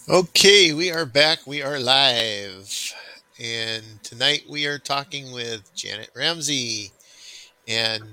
Okay, we are back. We are live. And tonight we are talking with Janet Ramsey. And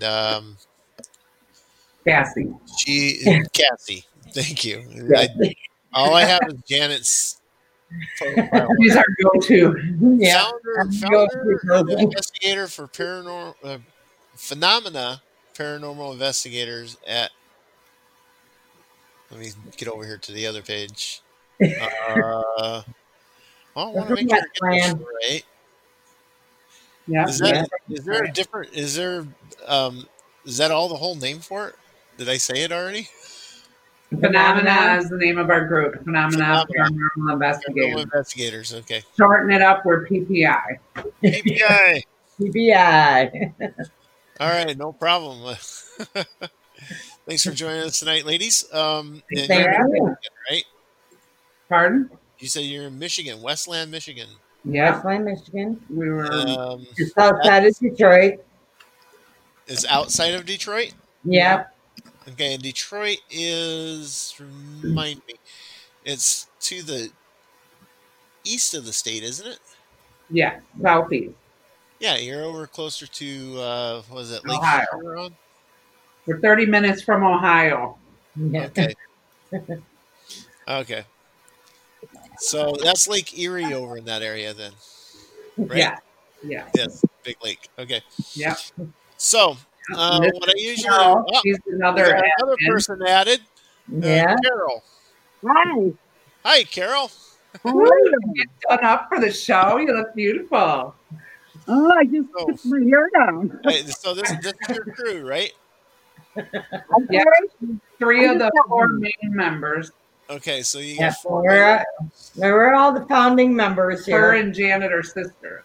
Cassie. Cassie. Thank you. Yes. All I have is Janet's profile. She's our go-to. Yeah. Founder, I'm go-to founder and person. investigator for paranormal phenomena, paranormal investigators at. Let me get over here to the other page. I want to That's make my sure I get this plan. right. Yeah. Is Yeah. that is there a different um is that all the whole name for it? Did I say it already? Phenomena is the name of our group. Phenomena Phenomena. Paranormal Paranormal Investigators. investigators. Okay. Shorten it up, we're PPI. PPI. TBI. All right, no problem. Thanks for joining us tonight, ladies. And Thank you're in you. Michigan, right? Pardon? You said you're in Michigan, Westland, Michigan. Yeah. Westland, Michigan. We were. Just outside of Detroit. Is outside of Detroit. Yep. Okay, and Detroit is remind me, it's to the east of the state, isn't it? Yeah. Southeast. Yeah, you're over closer to what is it, Lake Ohio. Huron? We're 30 minutes from Ohio. Yeah. Okay. Okay. So that's Lake Erie over in that area then, right? Yeah. Yeah. Yes, big lake. Okay. Yeah. So Miss what I usually Carol, she's we another got another admin. person added. Yeah. Carol. Hi. Hi, Carol. How are you? You done up for the show. You look beautiful. Oh, I just So, put my hair down. so this is your crew, right? Yeah. Okay. 3 of the 4 main members. Okay, so you Yeah, got 4 we're all the founding members Her here. and Janet are sisters.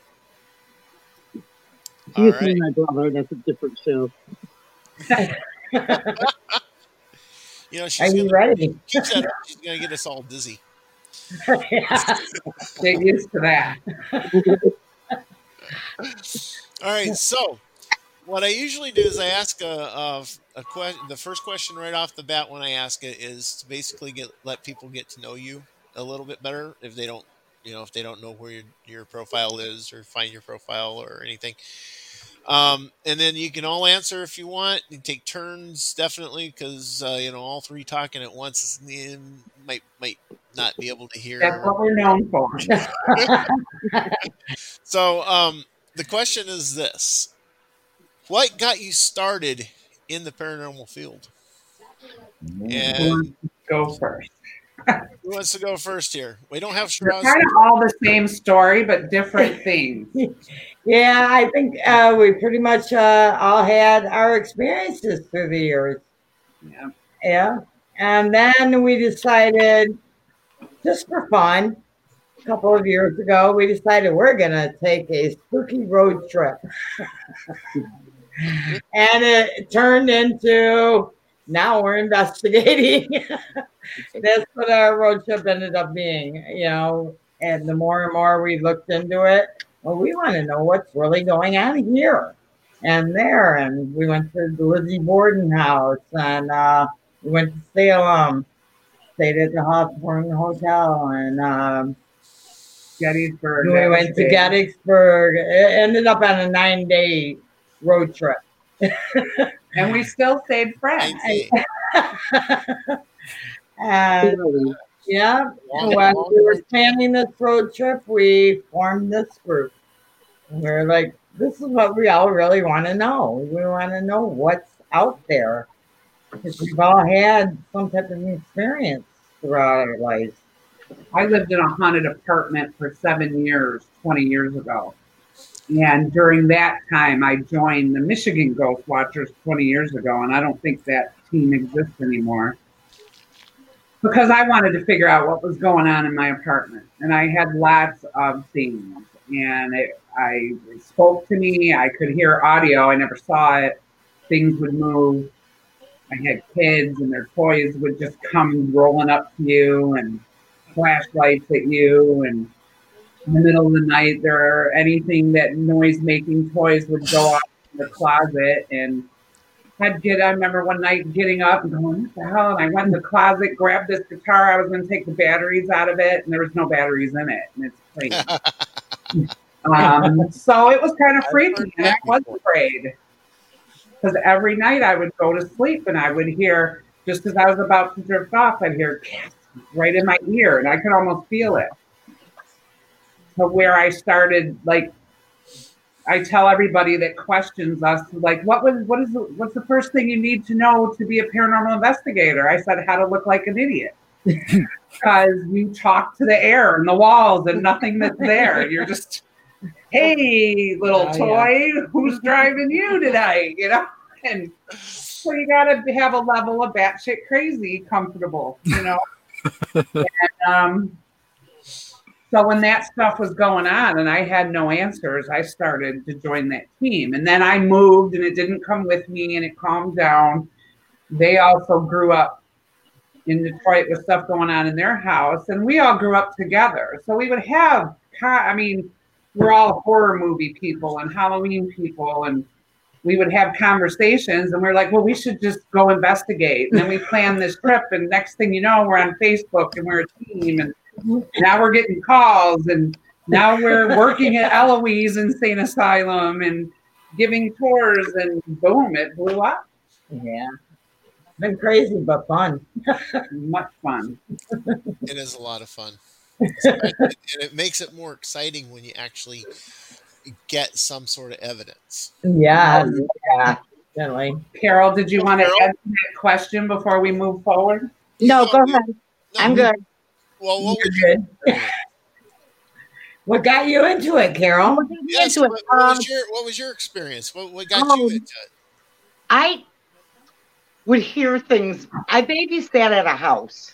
All He's right. my brother. That's a different show. You know, Are she's you gonna ready? she's gonna get us all dizzy. Yeah. Get used to that. All right, so what I usually do is I ask a question. The first question right off the bat when I ask it is to basically let people get to know you a little bit better if they don't, if they don't know where your profile is or find your profile or anything. And then you can all answer if you want. You take turns, definitely, because all 3 talking at once might not be able to hear. That's what we're known for. So the question is this: what got you started in the paranormal field? And Go first. who wants to go first here? We don't have They're straws. kind of all the same story, but different things. Yeah, I think we pretty much all had our experiences through the years. Yeah. Yeah. And then we decided, just for fun, a couple of years ago, we decided we're going to take a spooky road trip. And it turned into, now we're investigating. That's what our road trip ended up being, and the more and more we looked into it, well, we want to know what's really going on here and there. And we went to the Lizzie Borden house, and we went to Salem, stayed at the Hawthorne Hotel, and Gettysburg. we went to Gettysburg. It ended up on a 9-day road trip. And we still stayed friends. And yeah, when we were planning this road trip, we formed this group. And we were like, this is what we all really want to know. We want to know what's out there. Because we've all had some type of experience throughout our lives. I lived in a haunted apartment for 7 years, 20 years ago. And during that time, I joined the Michigan Ghost Watchers 20 years ago, and I don't think that team exists anymore. Because I wanted to figure out what was going on in my apartment. And I had lots of things. And it spoke to me. I could hear audio. I never saw it. Things would move. I had kids, and their toys would just come rolling up to you and flashlights at you. And in the middle of the night, anything that noise-making toys would go off in the closet. And I remember one night getting up and going, what the hell? And I went in the closet, grabbed this guitar. I was going to take the batteries out of it, and there was no batteries in it, and it's playing. So it was kind of freaky, and I was afraid. Because every night I would go to sleep, and I would hear, just as I was about to drift off, I'd hear right in my ear, and I could almost feel it. So where I started, like, I tell everybody that questions us, like, what's the first thing you need to know to be a paranormal investigator? I said, how to look like an idiot. Because you talk to the air and the walls and nothing that's there. You're just, hey, little toy, who's driving you tonight? You know? And so you got to have a level of batshit crazy comfortable, you know? And, so when that stuff was going on and I had no answers, I started to join that team. And then I moved and it didn't come with me and it calmed down. They also grew up in Detroit with stuff going on in their house. And we all grew up together. So we would have, we're all horror movie people and Halloween people. And we would have conversations and we're like, well, we should just go investigate. And then we plan this trip. And next thing you know, we're on Facebook and we're a team. And now we're getting calls, and now we're working at Eloise Insane Asylum and giving tours, and boom, it blew up. Yeah. Been crazy, but fun. Much fun. It is a lot of fun. And it makes it more exciting when you actually get some sort of evidence. Yeah, definitely. Carol, did you want to add to that question before we move forward? No, go ahead. I'm good. Well, what was good. What got you into it, Carol? Yes, what was your experience? What got you into it? I would hear things. I babysat at a house,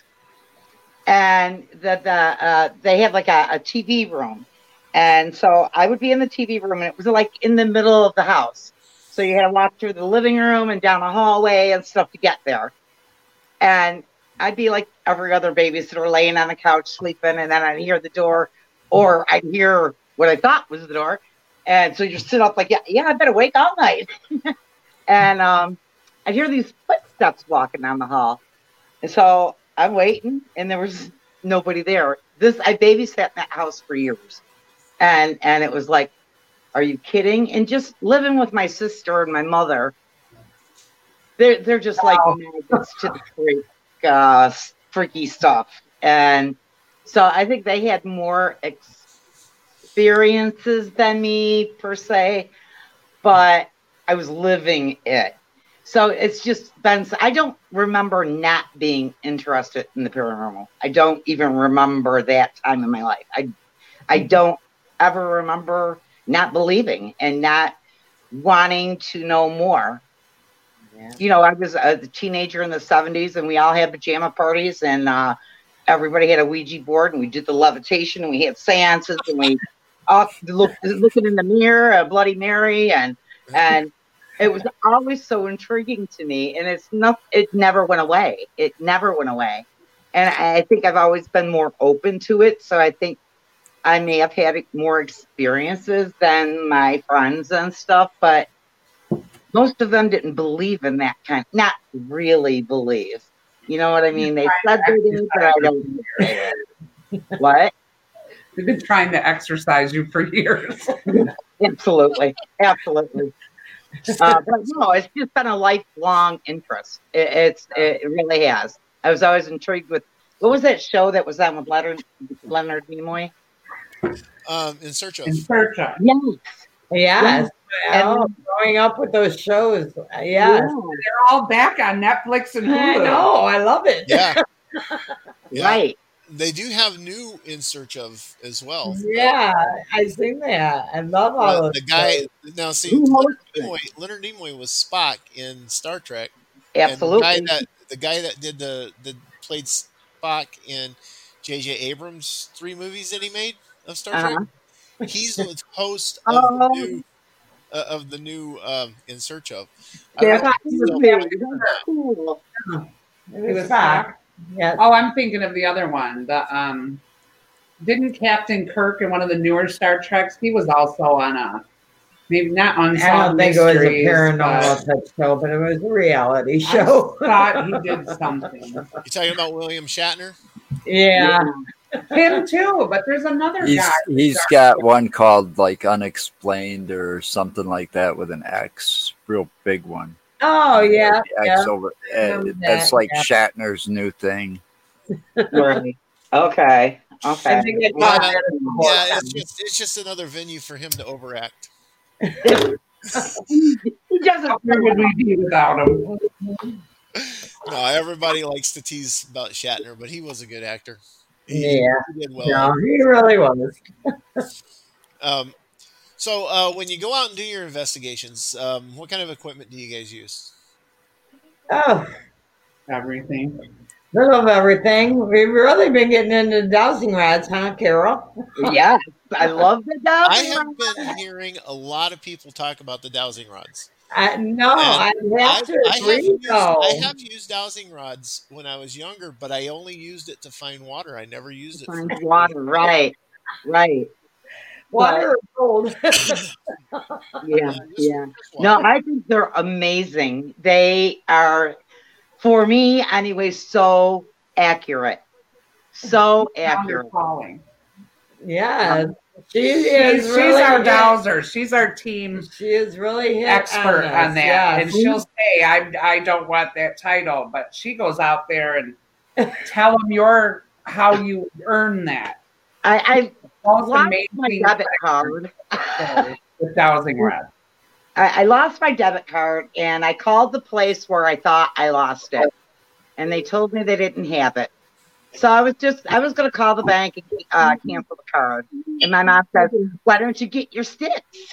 and they had like a TV room, and so I would be in the TV room, and it was like in the middle of the house. So you had to walk through the living room and down a hallway and stuff to get there, and I'd be like every other babysitter laying on the couch sleeping, and then I'd hear the door, or I'd hear what I thought was the door. And so you sit up like, yeah, I better wake all night. And I'd hear these footsteps walking down the hall. And so I'm waiting, and there was nobody there. I babysat in that house for years. And it was like, are you kidding? And just living with my sister and my mother, they're just like maggots to the freak. Freaky stuff, and so I think they had more experiences than me per se, but I was living it. So it's just been. I don't remember not being interested in the paranormal. I don't even remember that time in my life. I don't ever remember not believing and not wanting to know more. Yeah. You know, I was a teenager in the 70s, and we all had pajama parties, and everybody had a Ouija board, and we did the levitation, and we had seances, and we all looking in the mirror, a Bloody Mary, and it was always so intriguing to me, and it never went away. It never went away, and I think I've always been more open to it. So I think I may have had more experiences than my friends and stuff, but most of them didn't believe in that kind. Not really believe. You know what I mean? They said they did, but I don't hear it. What? We've been trying to exercise you for years. Absolutely. But no, it's just been a lifelong interest. It really has. I was always intrigued with, what was that show that was on with Leonard Nimoy? In Search of. Yes. Yes. Well, growing up with those shows, yeah, they're all back on Netflix and Hulu. I know, I love it. Yeah. Right. They do have new In Search Of as well. Yeah, I've seen that. I love all of the guy. Now, see, Leonard Nimoy was Spock in Star Trek. Absolutely. And the guy that played Spock in J.J. Abrams' 3 movies that he made of Star Trek. He's the host of the new In Search Of. Cool. It was Spock. Yes. Oh, I'm thinking of the other one. Didn't Captain Kirk in one of the newer Star Treks? He was also on Maybe not I Unsolved don't think it was a Mysteries, paranormal but type show, but it was a reality I show. thought he did something. You talking about William Shatner? Yeah. Him too, but there's another guy. He's got one called like Unexplained or something like that with an X, real big one. Oh, yeah. The X over. Remember That's that, like yeah. Shatner's new thing. Right. Okay. Okay. I think it Yeah, got rid of the whole Yeah, thing. it's just another venue for him to overact. He doesn't. Where would we be without him? No, everybody likes to tease about Shatner, but he was a good actor. Yeah. He did well. No, he really was. So when you go out and do your investigations, what kind of equipment do you guys use? Oh, Everything. bit of everything. We've really been getting into dowsing rods, huh, Carol? Yes, I love the dog. I have been hearing a lot of people talk about the dowsing rods. No, I have to agree, though. I have used dowsing rods when I was younger, but I only used it to find water. I never used it Find water. Right. Right. Water or gold. Yeah. Yeah. No, I think they're amazing. They are, for me anyway, so accurate. So accurate. Calling. Yeah. She is She's really our hit- dowser. She's our team She is really hit expert this, on that. yes. And she'll say, I don't want that title, but she goes out there and tell them how you earn that. I Most lost amazing my debit card. with dowsing rod. I lost my debit card and I called the place where I thought I lost it. And they told me they didn't have it. So I was going to call the bank and cancel the card. And my mom said, why don't you get your sticks?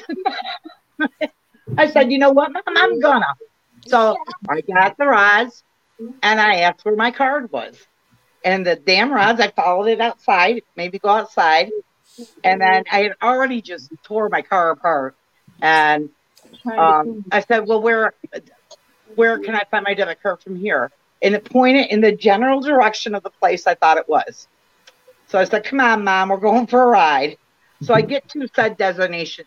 I said, you know what, Mom, I'm gonna. So I got the rods and I asked where my card was. And the damn rods, I followed it outside, maybe go outside. And then I had already just tore my car apart. And I said, well, where can I find my debit card from here? And it pointed in the general direction of the place I thought it was. So I said, come on, Mom, we're going for a ride. So I get to said destination,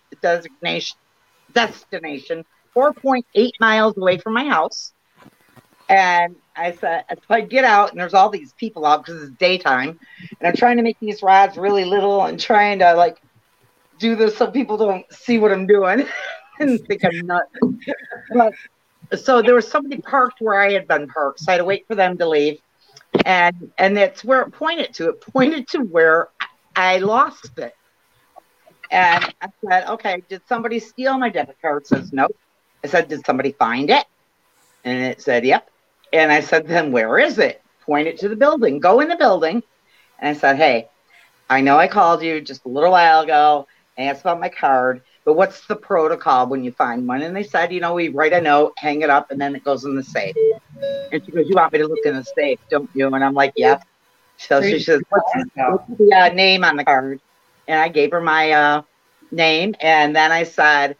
4.8 miles away from my house. And I said, so I get out and there's all these people out because it's daytime. And I'm trying to make these rods really little and trying to like do this so people don't see what I'm doing and think I'm nuts. But so there was somebody parked where I had been parked. So I had to wait for them to leave. And that's where it pointed to. It pointed to where I lost it. And I said, okay, did somebody steal my debit card? It says, nope. I said, did somebody find it? And it said, yep. And I said, then where is it? Point it to the building. Go in the building. And I said, hey, I know I called you just a little while ago and asked about my card, but what's the protocol when you find one? And they said, we write a note, hang it up, and then it goes in the safe. And she goes, you want me to look in the safe, don't you? And I'm like, yep. So she says, what's the name on the card? And I gave her my name. And then I said,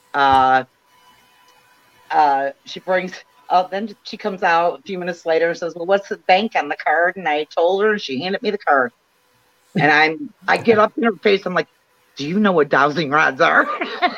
she brings up, then she comes out a few minutes later and says, well, what's the bank on the card? And I told her, and she handed me the card. And I get up in her face. I'm like, do you know what dowsing rods are?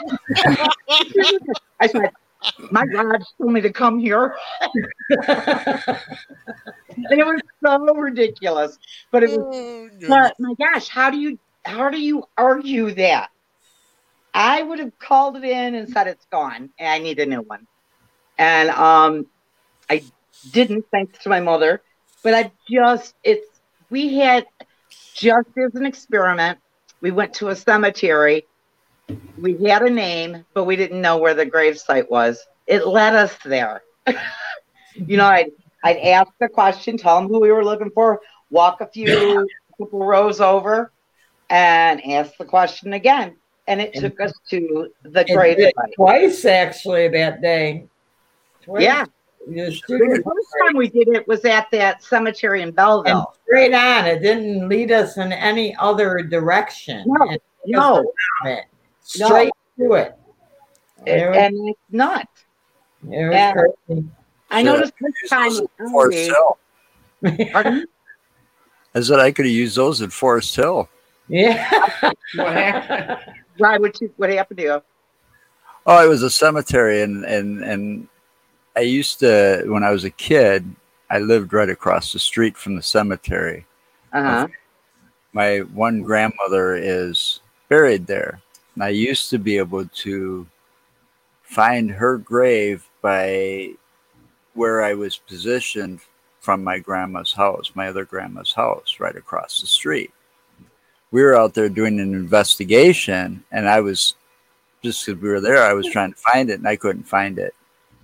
I said, my God told me to come here. And it was so ridiculous. But it was, but my gosh, how do you argue that? I would have called it in and said it's gone and I need a new one. And I didn't, thanks to my mother, but we had just as an experiment, we went to a cemetery. We had a name, but we didn't know where the grave site was. It led us there. I'd ask the question, tell them who we were looking for, walk a couple rows over, and ask the question again. And it took us to the grave site. Twice, actually, that day. Twice. Yeah. The first time we did it was at that cemetery in Belleville. And straight on. It didn't lead us in any other direction. No. Straight to it. And it's nuts. It was crazy. I noticed this time. Forest Hill. Pardon? I said I could have used those at Forest Hill. Yeah. What happened? Right, what happened to you? Oh, it was a cemetery, and I used to, when I was a kid, I lived right across the street from the cemetery. Uh-huh. My one grandmother is buried there. And I used to be able to find her grave by where I was positioned from my grandma's house, my other grandma's house, right across the street. We were out there doing an investigation, and I was, just because we were there, I was trying to find it, and I couldn't find it.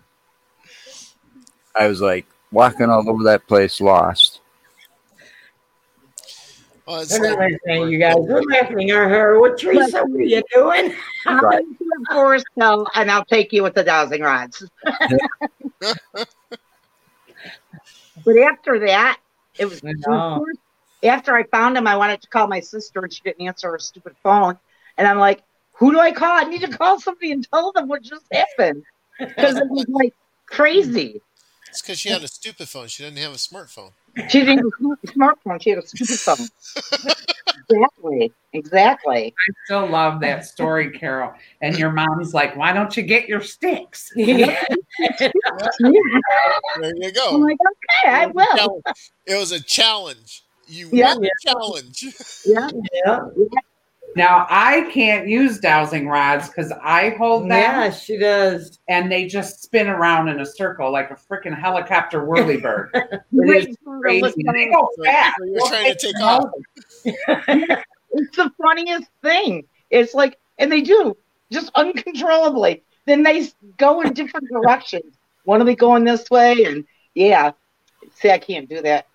I was like walking all over that place, lost. Oh, it's They're not like, listening, you guys. We're laughing at her. What, Teresa, what are you doing? I'll Right. take you to Forest Hill, and I'll take you with the dowsing rods. But after that, it was No. after I found him, I wanted to call my sister, and she didn't answer her stupid phone. And I'm like, who do I call? I need to call somebody and tell them what just happened. Because it was like crazy. it's because she had a stupid phone. She didn't have a smartphone. She didn't have a smartphone. She had a stupid phone. Exactly. I still love that story, Carol. And your mom's like, why don't you get your sticks? Yeah. There you go. I'm like, okay, I will. It was a challenge. You Yeah. won the challenge. Yeah. Yeah, Now, I can't use dowsing rods because I hold them yeah, she does. and they just spin around in a circle like a freaking helicopter whirlybird. It Wait is for the crazy. listener. They go So- fast. so you're trying to take off. It's the funniest thing. It's like, and they do just uncontrollably. Then they go in different directions. One will be going this way, and yeah. See, I can't do that.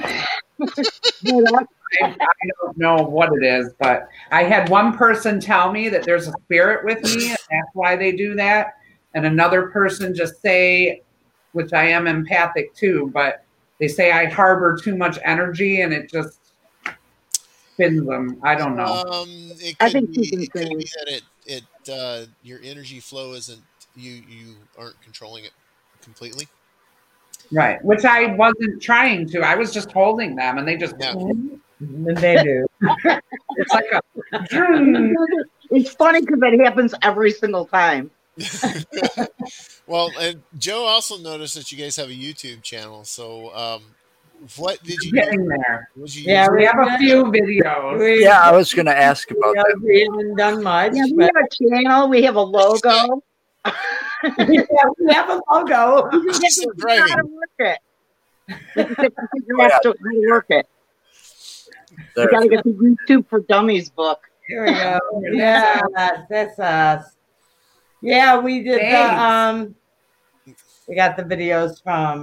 I don't know what it is, but I had one person tell me that there's a spirit with me, and that's why they do that. And another person just say, which I am empathic too, but they say I harbor too much energy and it just spins them. I don't know. It I could think be, she's it could be insane. that your energy flow isn't you aren't controlling it completely. Right. Which I wasn't trying to. I was just holding them and they just, Yeah. They do. it's like a, It's funny because it happens every single time. Well, and Joe also noticed that you guys have a YouTube channel. So, what did you getting there. What you Yeah, use? We have a few videos. Yeah, I was going to ask about that. We haven't done much. Yeah, we but have a channel. We have a logo. we have a logo. You just have to figure out how to work it. You just have to figure out how to work it. You There. got to get the YouTube for Dummies book. Here we go. Yeah, that's us. Yeah, we did Thanks. we got the videos from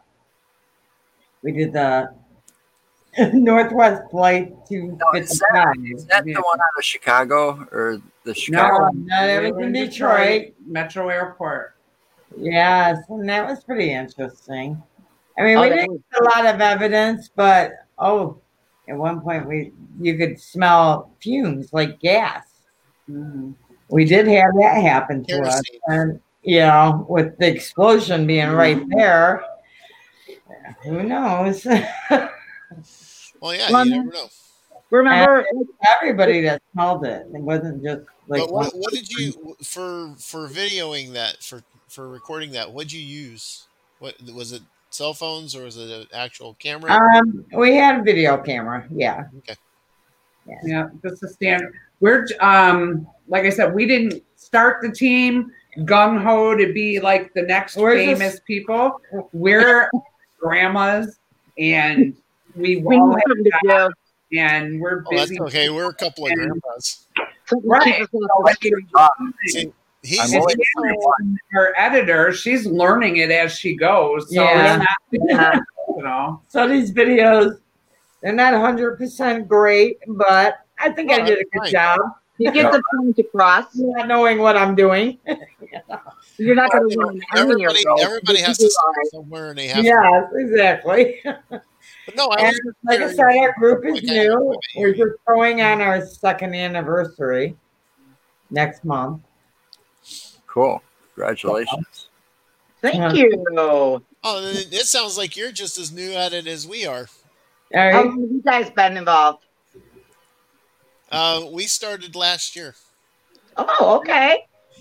we did the Northwest Flight Is 255. that the one out of Chicago or the Chicago? No, No, that was we're in Detroit. Metro Airport. Yes, and that was pretty interesting. I mean, Oh, we that didn't get a lot of evidence, but at one point you could smell fumes like gas. Mhm. We did have that happen to us, Kerosene. and with the explosion being right there, who knows? Well, yeah, Well, you never know. Remember, Everybody that smelled it. It wasn't just like But what did you for videoing that for recording that? What'd you use? What was it? Cell phones or was it an actual camera? we had a video camera. Yeah. Okay. Yeah, just a standard. We're like I said, we didn't start the team gung ho to be like the next We're famous just- people. We're grandmas, and we we all need something to do. have, and we're Oh, that's busy. okay. We're a couple of grandpas. Something to Right. keep us off the See, he's I'm And always our editor, she's learning it as she goes. So Yeah. it's not, you know. So these videos, they're not 100% great, but I think I Oh, did a that's good fine. job. You get the point across. Not knowing what I'm doing. You're not going to win an Emmy or Everybody has to start somewhere, and they have. Yes, exactly. But no, I And was like I said, our group is Like, new. I- We're just going on our second anniversary next month. Cool. Congratulations. Thank you. Oh, it sounds like you're just as new at it as we are. All How right. long have you guys been involved? We started last year. Oh, okay.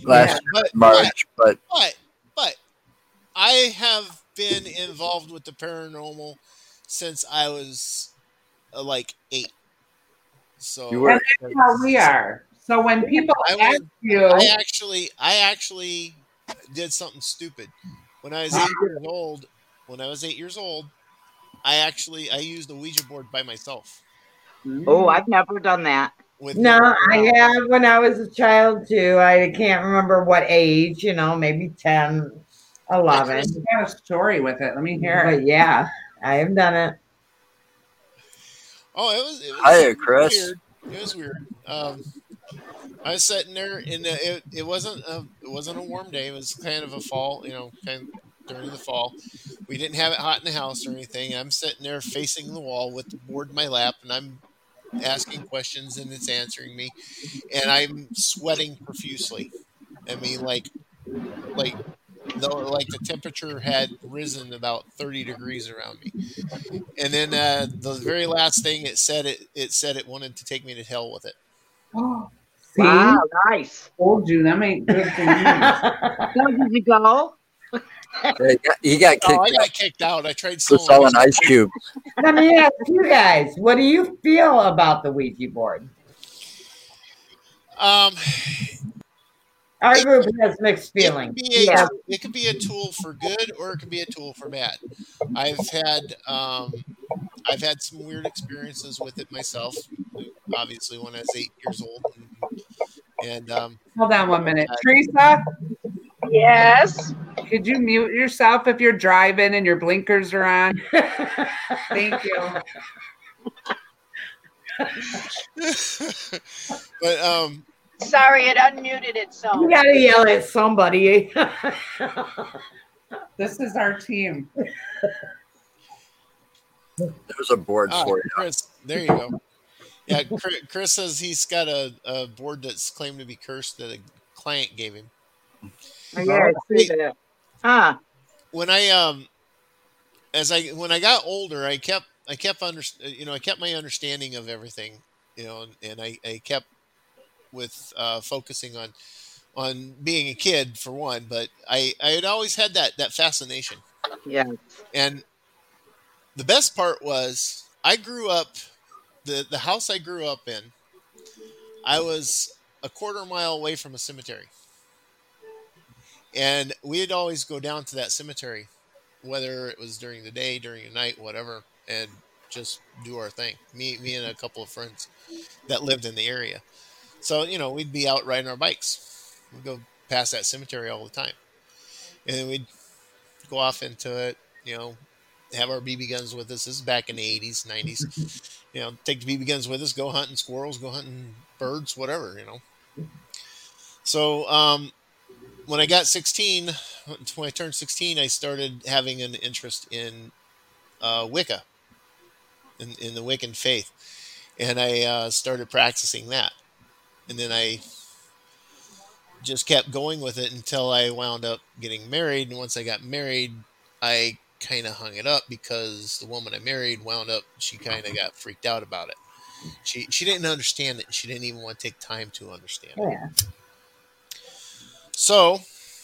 last But March, but but I have been involved with the paranormal since I was like 8. So You were- And that's how we are. So when people I ask was- you, I actually did something stupid when I was 8 years old. When I was 8 years old, I used the Ouija board by myself. Oh, I've never done that. With No, no- I have when I was a child too. I can't remember what age, maybe 10, 11. Chris got a story with it. Let me hear it. But yeah, I have done it. Oh, it was Hiya, Chris. weird. It was weird. I was sitting there, and it wasn't a warm day. It was kind of a fall, kind of during the fall. We didn't have it hot in the house or anything. I'm sitting there facing the wall with the board in my lap, and I'm asking questions, and it's answering me, and I'm sweating profusely. I mean, like the temperature had risen about 30 degrees around me. And then the very last thing it said it wanted to take me to hell with it. See, Wow, nice. told you that ain't good for you. So did you go? He got kicked Oh, I out got kicked out. I tried for selling selling ice cubes. Let me ask you guys, what do you feel about the Ouija board? Our group has mixed feelings. It could be a tool for good, or it could be a tool for bad. I've had some weird experiences with it myself. Obviously, when I was 8 years old, and Hold on 1 minute. Teresa, Yes. could you mute yourself if you're driving and your blinkers are on? Thank you. but Sorry, it unmuted itself. You gotta yell at somebody. This is our team. There's a board for you. Chris, there you go. Yeah, Chris says he's got a board that's claimed to be cursed that a client gave him. Oh, yeah, I see that. Huh. When I when I got older, I kept my understanding of everything, and I kept with focusing on being a kid for one, but I had always had that fascination. Yeah. And the best part was I grew up the house I grew up in. I was a quarter mile away from a cemetery. And we'd always go down to that cemetery, whether it was during the day, during the night, whatever, and just do our thing. Me and a couple of friends that lived in the area. So, we'd be out riding our bikes. We'd go past that cemetery all the time. And then we'd go off into it, have our BB guns with us. This is back in the 80s, 90s. Take the BB guns with us, go hunting squirrels, go hunting birds, whatever, So, when I got 16, when I turned 16, I started having an interest in Wicca, in the Wiccan faith. And I started practicing that. And then I just kept going with it until I wound up getting married. And once I got married, I kind of hung it up because the woman I married she kind of got freaked out about it. She didn't understand it. She didn't even want to take time to understand it. Yeah. So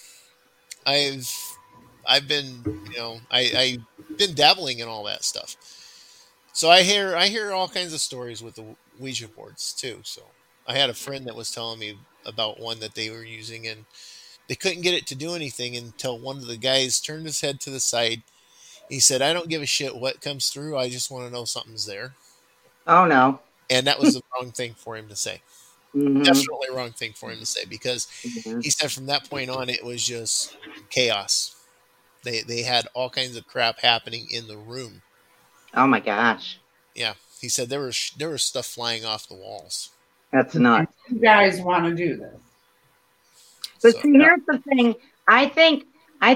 I've been, I've been dabbling in all that stuff. So I hear all kinds of stories with the Ouija boards too. So I had a friend that was telling me about one that they were using, and they couldn't get it to do anything until one of the guys turned his head to the side. He said, "I don't give a shit what comes through. I just want to know something's there." Oh, no. And that was the wrong thing for him to say. Mhm. Definitely wrong thing for him to say, because Mhm. he said from that point on, it was just chaos. They had all kinds of crap happening in the room. Oh, my gosh. Yeah, he said there was stuff flying off the walls. That's nuts. You guys want to do this? But So, see, here's the thing. I think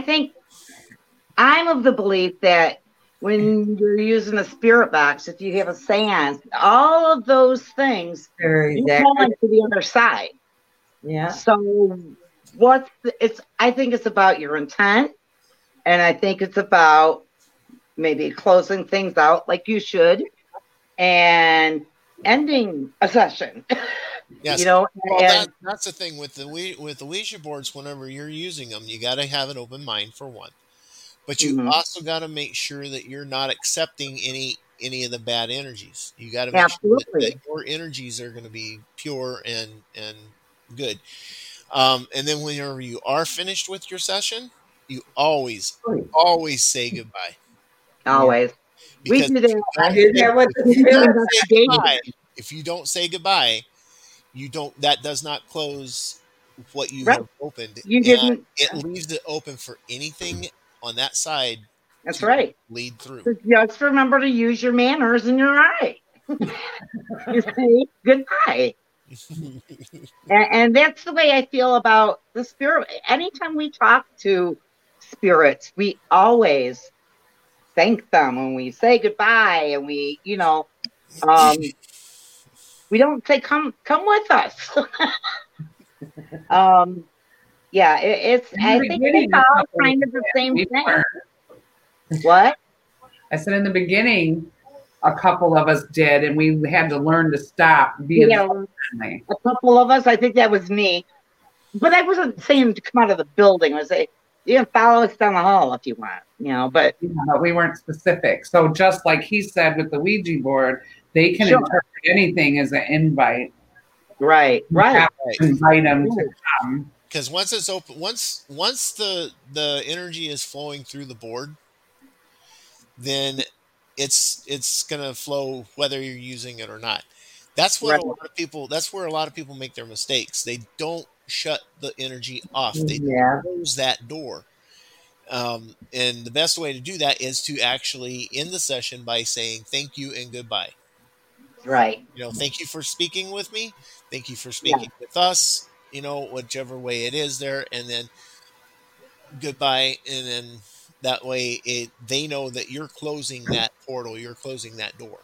I'm of the belief that when you're using a spirit box, if you have a seance, all of those things, Very you exactly. go to the other side. Yeah. So I think it's about your intent, and I think it's about maybe closing things out like you should and ending a session. Yes. You know, Well, and that's the thing with the Ouija boards. Whenever you're using them, you got to have an open mind for one, but you Mhm. also got to make sure that you're not accepting any of the bad energies. You got to make sure that absolutely. your energies are going to be pure and good. And then whenever you are finished with your session, you always say goodbye, Always. We because do if that. you I don't did say, that with if the you We're spirit. don't say investigating. goodbye, if you don't say goodbye, you don't that does not close what you Right. have opened, You and didn't. it leaves it open for anything on that side That's to right. lead through. So just remember to use your manners and you're all right. You say goodbye. And that's the way I feel about the spirit. Anytime we talk to spirits, we always thank them when we say goodbye, and we, we don't say come with us. Yeah, it's. In I the think beginning, it's a all couple kind of the same we thing. weren't. What? I said in the beginning, a couple of us did, and we had to learn to stop being Yeah, friendly. a couple of us. I think that was me, but I wasn't saying to come out of the building. I was saying you can follow us down the hall if you want, But But we weren't specific. So just like he said with the Ouija board, they can Sure. interpret anything as an invite. right. You have to invite them to come. Because once it's open, once the energy is flowing through the board, then it's gonna flow whether you're using it or not. That's what Right. a lot of people. That's where a lot of people make their mistakes. They don't shut the energy off. They Yeah. close that door. And the best way to do that is to actually end the session by saying thank you and goodbye. Right. Thank you for speaking with me. Thank you for Yeah. speaking with us. Whichever way it is there, and then goodbye, and then that way they know that you're closing that portal, you're closing that door.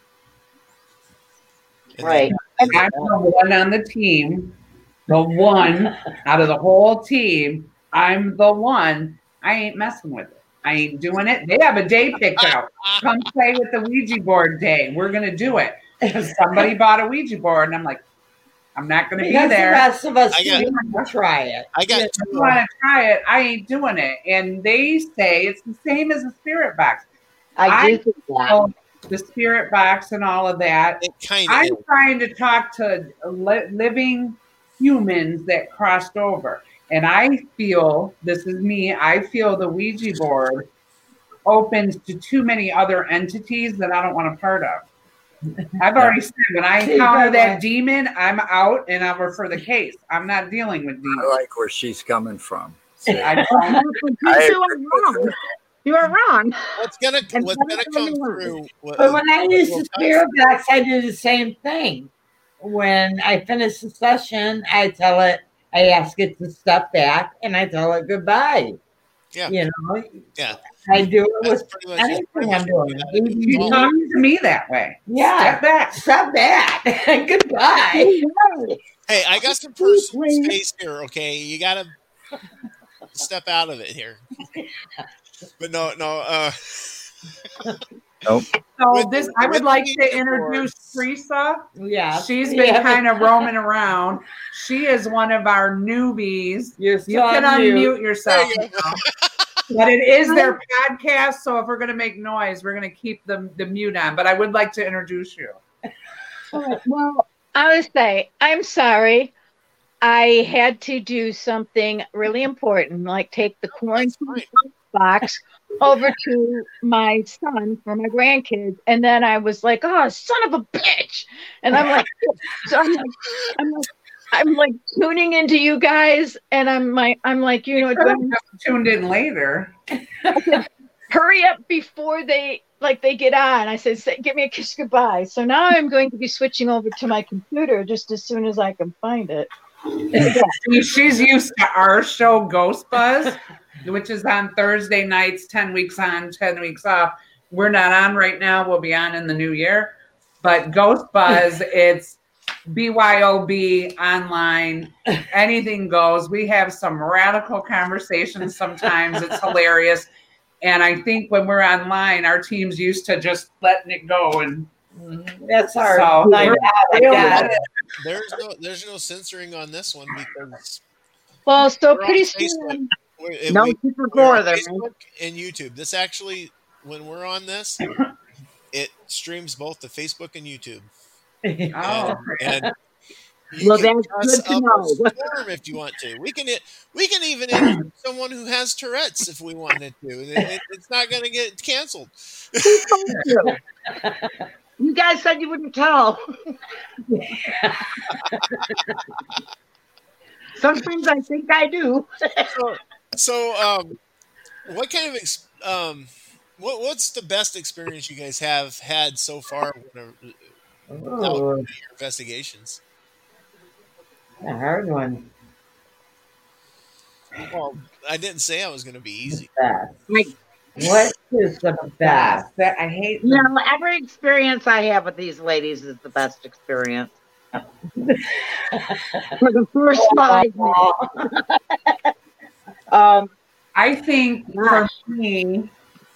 And Right. I'm the one on the team, the one out of the whole team. I'm the one. I ain't messing with it. I ain't doing it. They have a day picked out. Come play with the Ouija board day. We're gonna do it. Because somebody bought a Ouija board, and I'm like, I'm not gonna be Because the there. rest of us I got- didn't try it. I got If you want to try it, I ain't doing it. And they say it's the same as the spirit box. I do think that. Oh, the spirit box and all of that. it kind I'm of trying to talk to living humans that crossed over. And I feel, this is me, I feel the Ouija board opens to too many other entities that I don't want a part of. I've already said, when I encounter that demon, I'm out and I'll refer the case. I'm not dealing with I demons. like where she's coming from. I don't. You are wrong. You are wrong. what's gonna And come everyone through. But when I use the will come spirit box, I do the same thing. When I finish the session, I ask it to step back, and I tell it goodbye. Yeah. Yeah. I do it That's with pretty much that's anything pretty I'm much what we doing. gotta do. You talk to me that way. Yeah, Step back. goodbye. Hey, I got some personal space here. Okay, you gotta step out of it here. But no. Nope. So this, I would with like the to Ouija introduce Teresa. Yeah, She's been Yeah. kind of roaming around. She is one of our newbies. You're You still can on mute. unmute yourself. There you go. now. But it is their podcast, so if we're going to make noise, we're going to keep the mute on. But I would like to introduce you. Well, I would say, I'm sorry. I had to do something really important, like take the quarantine box over to my son for my grandkids. And then I was like, oh, son of a bitch. And I'm like, so I'm like tuning into you guys. And I'm like, Just tuned in later. hurry up before they get on. I said, give me a kiss goodbye. So now I'm going to be switching over to my computer just as soon as I can find it. She's used to our show, Ghost Buzz, which is on Thursday nights, 10 weeks on, 10 weeks off. We're not on right now. We'll be on in the new year. But Ghost Buzz, it's BYOB online. Anything goes. We have some radical conversations sometimes. It's hilarious. And I think when we're online, our team's used to just letting it go. And That's our so night out, I guess. there's no censoring on this one because Well, so we're on pretty Facebook. soon. No We're super on core there. Facebook and YouTube. This actually, when we're on this, it streams both to Facebook and YouTube. Oh, And you Well, can that's dress good to up know. a storm if you want to. We can even interview someone who has Tourette's if we wanted to. It's not going to get canceled. You guys said you wouldn't tell. Sometimes I think I do. So, what kind of what's the best experience you guys have had so far with your investigations? A hard one. Well, I didn't say I was going to be easy. Best. Like, What is the best? that I hate. you know, every experience I have with these ladies is the best experience. For the first 5 minutes. I think for me,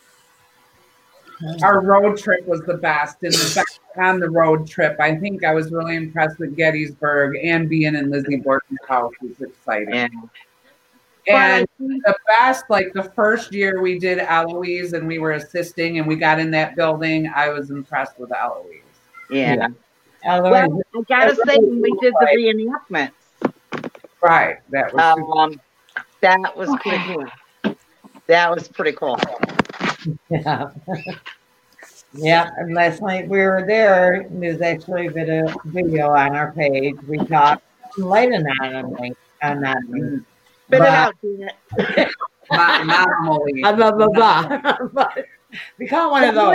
our road trip was the best. And the best on the road trip, I think I was really impressed with Gettysburg, and being in Lizzie Borton's house was exciting. Yeah. And the best, like the first year we did Eloise and we were assisting and we got in that building, I was impressed with Eloise. Yeah. Otherwise, Well, I gotta say, when we did the reenactments, Right. That was that was pretty cool. That was pretty cool. yeah. Yeah, and last night we were there. There's actually a bit of video on our page. We talked light anatomy. Spit it But- out, Tina. Anomaly. Blah, blah, blah. But we call one of those.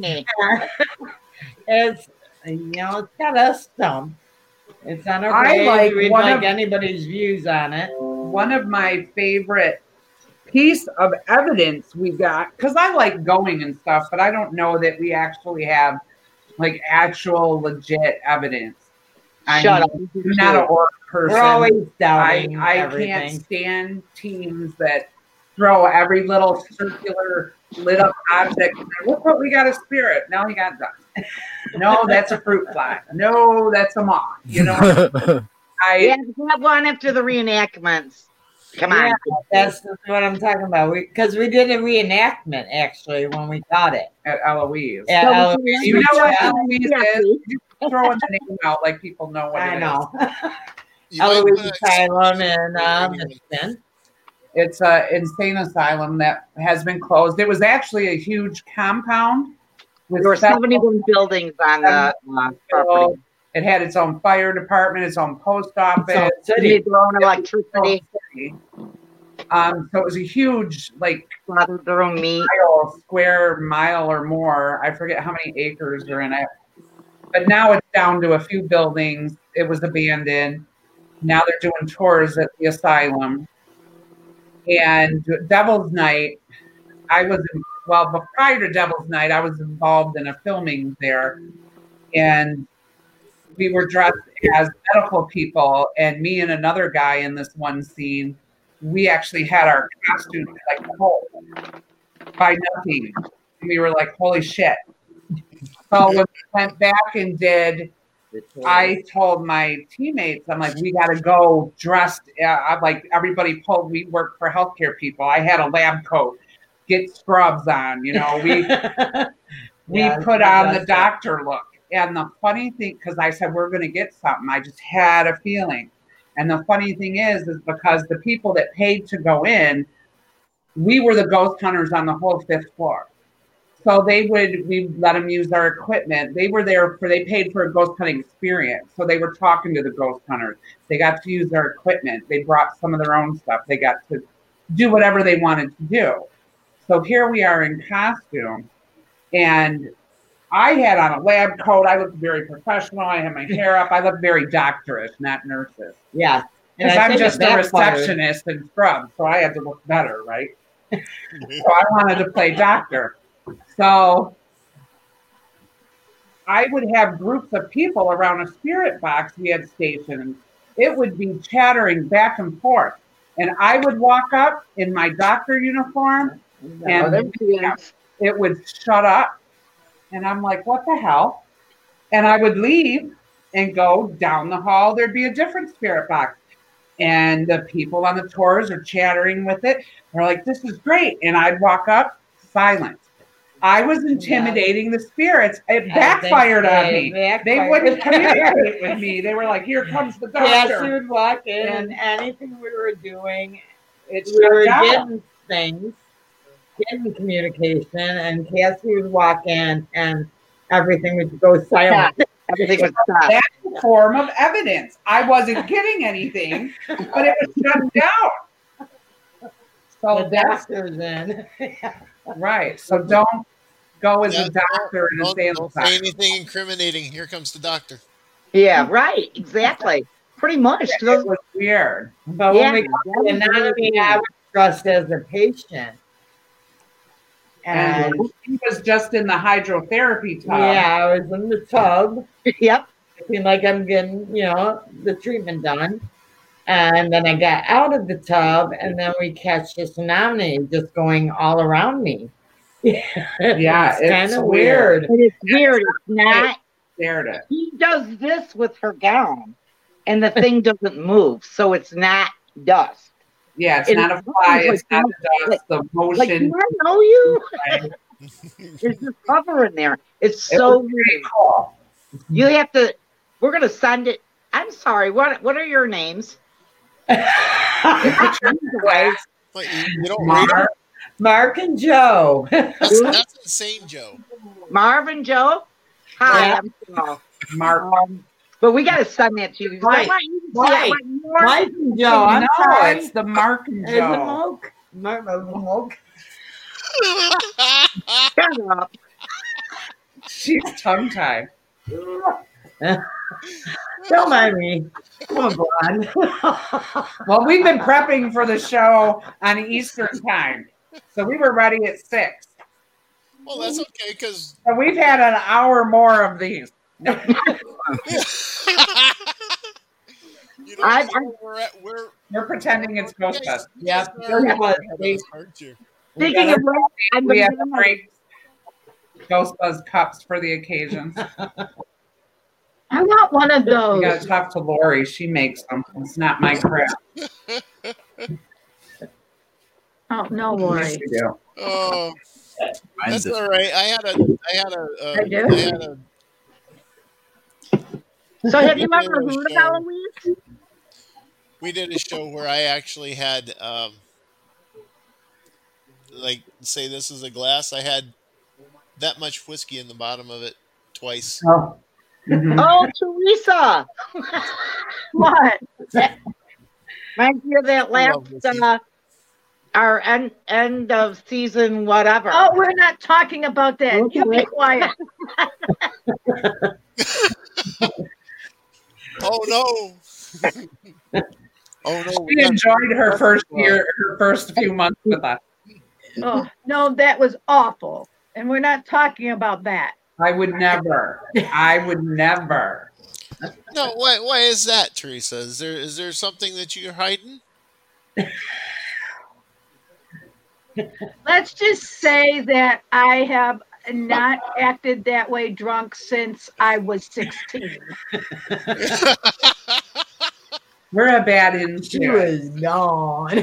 It's, it's got a stump. It's on our I page. like We'd one like of- anybody's views on it. One of my favorite piece of evidence we got, because I like going and stuff, but I don't know that we actually have like actual legit evidence. Shut up. I'm not an orc person. We're always doubting I everything. can't stand teams that throw every little circular lit up object. Look what we got, a spirit. No, he got done. No, that's a fruit fly. No, that's a moth. You know, Yeah, we have one after the reenactments. Come on. Yeah, that's what I'm talking about. Because we did a reenactment actually when we taught it. at Eloise. At So Eloise. You know what Yeah, Eloise Yeah, is? see? You're throwing the name out like people know what I it know. You might Eloise wanna Asylum in explain- Michigan. It's an insane asylum that has been closed. It was actually a huge compound with There were several 71 buildings on the property. It had its own fire department, its own post office. So They had their own electricity, So it was a huge, like, slaughtered their own meat. square mile or more. I forget how many acres are in it. But now it's down to a few buildings. It was abandoned. Now they're doing tours at the asylum. And Devil's Night, but prior to Devil's Night, I was involved in a filming there. And we were dressed as medical people. And me and another guy in this one scene, we actually had our costumes like pulled by nothing. And we were like, holy shit. So when we went back and did, I told my teammates, I'm like, we got to go dressed. I'm like, everybody pulled. We work for healthcare people. I had a lab coat, get scrubs on. You know, we put on the doctor look. And the funny thing, because I said we're going to get something, I just had a feeling. And the funny thing is because the people that paid to go in, we were the ghost hunters on the whole 5th floor. So we let them use our equipment. They were there they paid for a ghost hunting experience. So they were talking to the ghost hunters. They got to use their equipment. They brought some of their own stuff. They got to do whatever they wanted to do. So here we are in costume. And I had on a lab coat. I looked very professional. I had my hair up. I looked very doctorish, not nurses. Yeah. Because I'm just a receptionist in scrubs. So I had to look better, right? So I wanted to play doctor. So I would have groups of people around a spirit box we had stationed. It would be chattering back and forth. And I would walk up in my doctor uniform and it would shut up. And I'm like, what the hell? And I would leave and go down the hall. There'd be a different spirit box. And the people on the tours are chattering with it. They're like, this is great. And I'd walk up, silent. I was intimidating the spirits. It backfired on me. They wouldn't communicate with me. They were like, here comes the doctor. Yes, she would walk in, and anything we were doing, we were getting things, getting communication, and Cassie would walk in, and everything would go silent. Everything would stop. That's a form of evidence. I wasn't getting anything, but it was shut down. So The that's doctor's in. right. So don't go as a doctor in a sales Don't say anything incriminating. Here comes the doctor. Yeah, right. Exactly. Pretty much. It was weird. But Yeah, when we got to anatomy, I was dressed as a patient. And he was just in the hydrotherapy tub. Yeah, I was in the tub. Yep. Looking like I'm getting, the treatment done. And then I got out of the tub, and then we catch this anomaly just going all around me. Yeah, it's kind it's of weird. It is weird. It's not. Stared at. He does this with her gown, and the thing doesn't move, so it's not dust. Yeah, it's It not a looks fly. like It's not a dust. The Like, motion. do I know you? Right? There's this cover in there. It's It so was weird. pretty cool. You have to. We're gonna send it. I'm sorry. What are your names? It's a Guys, But you don't read Mark, Mark and Joe. that's insane, Joe. Marvin, Joe. Hi. Yeah. I'm Joe. Mark. But we got to send that to you. Mike. I want you to see it. I Mike. want your- Mike and Joe. I'm no, sorry. it's the Mark and Is it Joe. Moke? Moke? Shut up. She's tongue tied. Don't mind me. I'm blonde. Well, we've been prepping for the show on Eastern time, so we were ready at 6. Well, that's okay because So we've had an hour more of these. you know I- we're at. We're pretending it's Ghostbusters. Yeah, Aren't you? Speaking of which, I'm We gonna have get my- great Ghostbuzz cups for the occasion. I want one of You those. gotta talk to Lori. She makes them. It's not my crap. Oh no, Yes, Lori. you do. Oh, Mine that's just- all right. I had a. I do? I had a. So have you ever heard of Halloween? We did a show where I actually had, like, say this is a glass. I had that much whiskey in the bottom of it twice. Oh. Mhm. Oh, Teresa. What? Reminds me of that love last, whiskey. our end of season whatever. Oh, we're not talking about that. You be quiet. Oh no! Oh no! She enjoyed her first year, her first few months with us. Oh, no, that was awful. And we're not talking about that. I would never. I would never. No, why is that, Teresa? Is there something that you're hiding? Let's just say that I have not acted that way drunk since I was 16. We're a bad She instinct. was gone.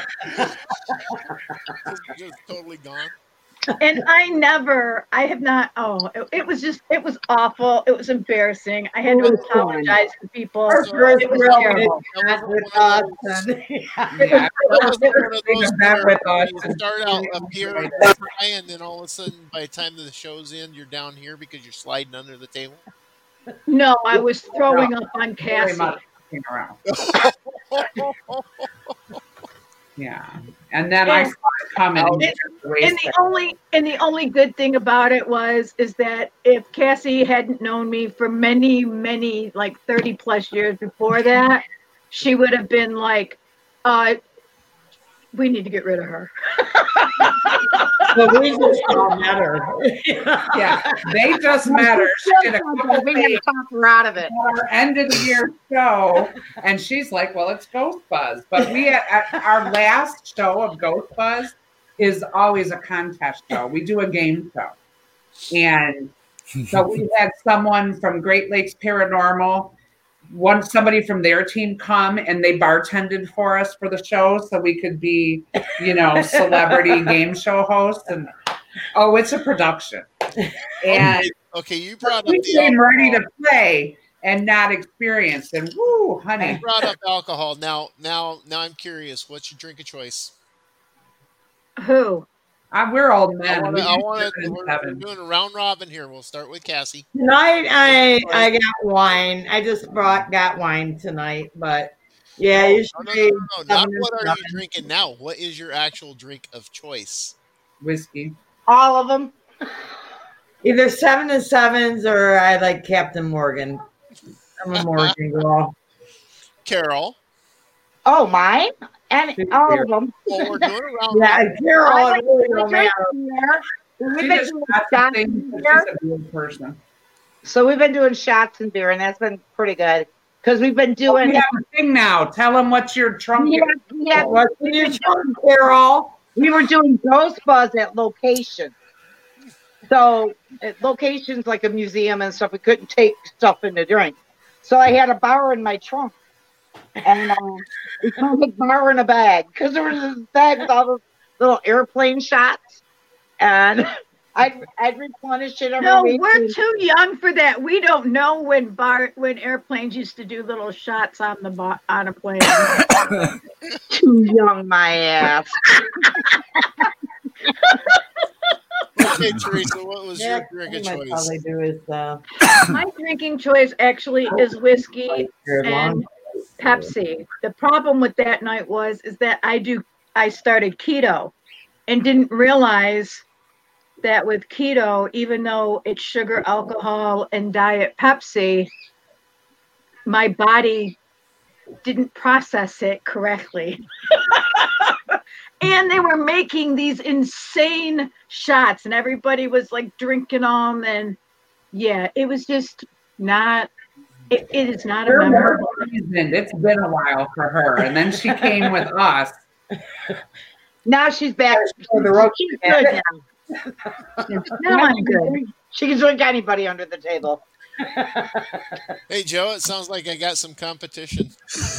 Just totally gone. And I have not, it was awful. It was embarrassing. I had to apologize to people. Our first It was real terrible. big with us. And, Yeah, That was it one of was those bad where with us. you start out up here and cry, and then all of a sudden, by the time the show's in, you're down here because you're sliding under the table. No, I was throwing up on very Cassie. much came around. Yeah. And then I saw it coming. And the only good thing about it is that if Cassie hadn't known me for many, many, like 30 plus years before that, she would have been like, we need to get rid of her. but we just all met her. Yeah, they just met her. She did a couple We had to things talk her out of it. at our end of the year show, and she's like, "Well, it's Ghost Buzz." But we at our last show of Ghost Buzz is always a contest show. We do a game show, and So we had someone from Great Lakes Paranormal, somebody from their team come, and they bartended for us for the show so we could be, celebrity game show hosts. And it's a production. And okay, you brought up we the came alcohol. ready to play and not experienced. And woo, honey. You brought up alcohol. Now I'm curious. What's your drink of choice? Who? We're old men. We're doing a round robin here. We'll start with Cassie. Tonight I got wine. I just got wine tonight, but yeah, usually. No. Not what are you drinking now? What is your actual drink of choice? Whiskey. All of them. Either 7 and 7s or I like Captain Morgan. I'm a Morgan girl. Carol. Oh, mine? And all of them. Well, we're doing a round Yeah, robin. Carol. We've been doing shots and beer. So we've been doing shots and beer, and that's been pretty good. Because we've been doing. We have a thing now. Tell them what's your trunk. Yeah, What's in your trunk, Carol? we were doing Ghost Buzz at locations. So at locations like a museum and stuff, we couldn't take stuff in the drink. So I had a bar in my trunk. And we called it bar in a bag because there was this bag with all those little airplane shots. And I'd replenish it every No, week. we're too young for that. We don't know when airplanes used to do little shots on a plane. Too young, my ass. Okay, Teresa, what was your drink of choice? All they do is My drinking choice actually is whiskey and Pepsi. The problem with that night is that I started keto and didn't realize that with keto, even though it's sugar, alcohol, and diet Pepsi, my body didn't process it correctly. And they were making these insane shots and everybody was like drinking them. And yeah, it was just not, it is not a memorable. It's been a while for her. And then she came with us. Now she's back. She's good now. Now I'm good. She can drink anybody under the table. Hey, Joe, it sounds like I got some competition.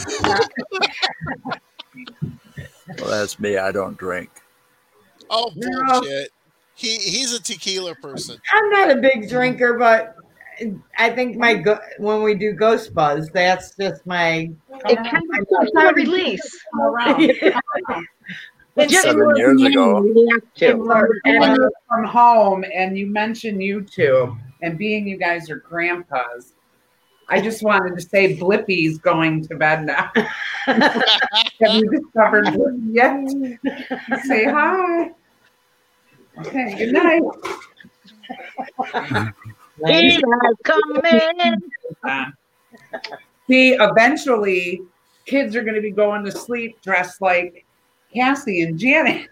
Well, that's me. I don't drink. Oh, bullshit. He's a tequila person. I'm not a big drinker, but I think when we do Ghost Buzz, that's just my. It kind of It's my release. Just 7 years ago. And from home, and you mentioned YouTube, and being you guys are grandpas, I just wanted to say Blippi's going to bed now. Have you discovered Blippi yet? Say hi. Okay, good night. He has come in. See, eventually, kids are going to be going to sleep dressed like Cassie and Janet.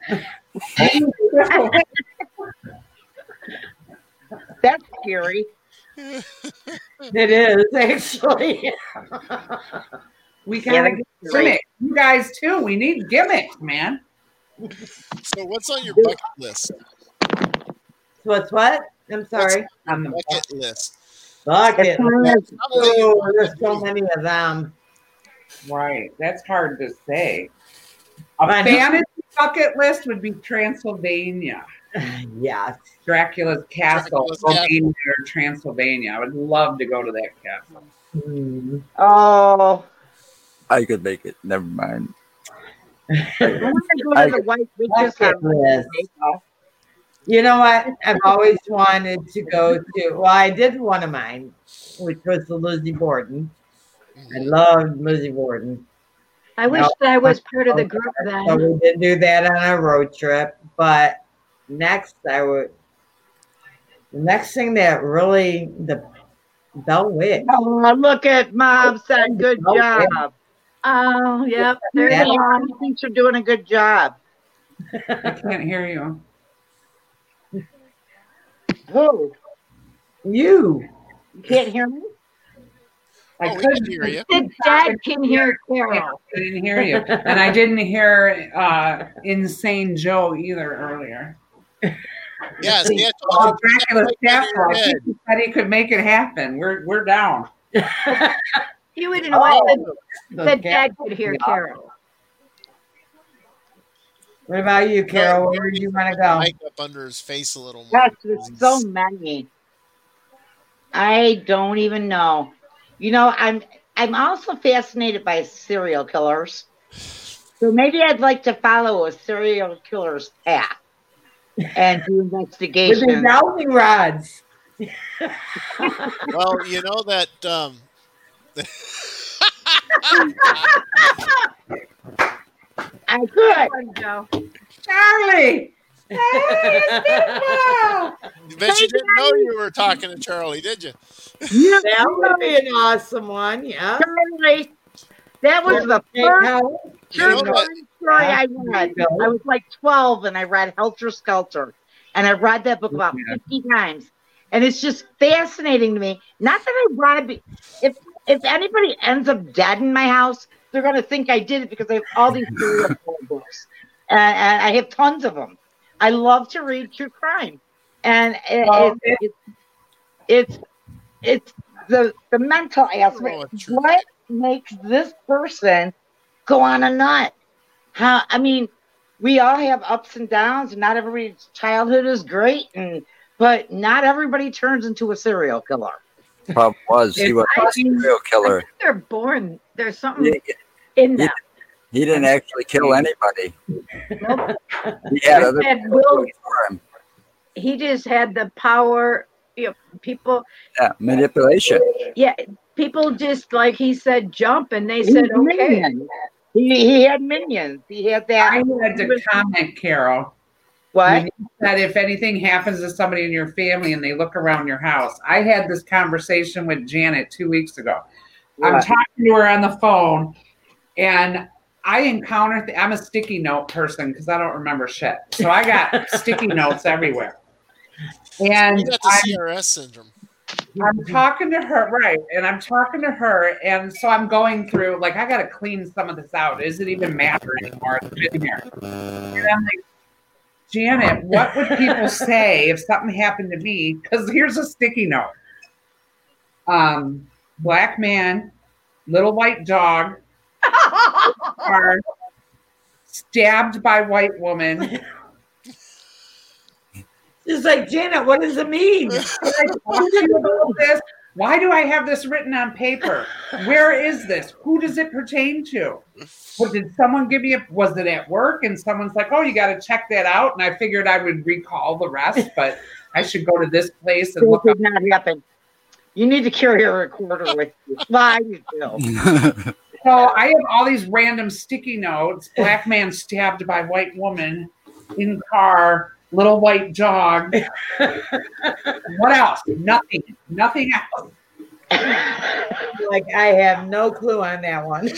That's scary. It is actually. We gotta get gimmicks. You guys too. We need gimmicks, man. So what's on your bucket list? What's what? I'm sorry. On the Bucket list. Bucket. Something Oh, there's so many of them. Right. That's hard to say. A fantasy bucket list would be Transylvania. Yeah. Dracula's castle, Dracula's castle. Romania or Transylvania. I would love to go to that castle. Oh. I could make it. Never mind. I want to go to the White Witch's Bucket house. list. You know what? I've always wanted to go to. Well, I did one of mine, which was the Lizzie Borden. I loved Lizzie Borden. I wish that I was part of the group So then. we did do that on a road trip. But next, the next thing that really, the Bell Witch. Oh, look at Mom said good job. Oh, yep. There Yeah. you are. I think you're doing a good job. I can't hear you. Who? You. You can't hear me? I Oh, we couldn't can hear you. The dad can hear Carol. I didn't hear you. And I didn't hear Insane Joe either earlier. Yeah, see, I Oh, told you. Dracula's castle. I Head. think he said he could make it happen. We're down. You wouldn't want The that cat- Dad could hear Carol. What about you, Carol? Where do you want to go? Mic up under his face a little more. Gosh, there's so many. I don't even know. You know, I'm also fascinated by serial killers. So maybe I'd like to follow a serial killer's path and do With the investigations. dowsing rods. Well, you know that I could. Joe. Charlie! I bet you didn't know you were talking to Charlie, did you? That would be an awesome one, yeah. Charlie, that was the first You know true that- story I read. I was like 12 and I read Helter Skelter. And I read that book about 50 times. And it's just fascinating to me. Not that I want to be, if anybody ends up dead in my house, they're going to think I did it because I have all these serial killer books. And I have tons of them. I love to read true crime. And it's the mental aspect. true. What makes this person go on a nut? How, I mean, we all have ups and downs, and not everybody's childhood is great, but not everybody turns into a serial killer. Problem was he was a serial killer. They're born. There's He, something in them. he didn't actually kill anybody. He had other And people Will- do it for him. He just had the power. You know, people. Yeah, manipulation. Yeah, people just like he said, jump, and they said okay. Minions. He had minions. He had that. I had to comment, Carol. What? When you said if anything happens to somebody in your family and they look around your house. I had this conversation with Janet 2 weeks ago. I'm What? talking to her on the phone, and I encountered, I'm a sticky note person because I don't remember shit. So I got sticky notes everywhere. And You got the CRS syndrome. I'm talking to her, right? And I'm talking to her, and so I'm going through, like, I got to clean some of this out. Does it even matter anymore? It's been here. And I'm like, Janet, what would people say if something happened to me? Because here's a sticky note. Black man, little white dog, are stabbed by white woman. It's like, Janet, what does it mean? Did I talk to you about this? Why do I have this written on paper? Where is this? Who does it pertain to? Well, did someone give me was it at work? And someone's like, oh, you got to check that out. And I figured I would recall the rest, but I should go to this place and This look up. did not happen. You need to carry a recorder with you. Why you do? So I have all these random sticky notes. Black man stabbed by white woman in car, little white dog. What else? Nothing. Nothing else. Like, I have no clue on that one.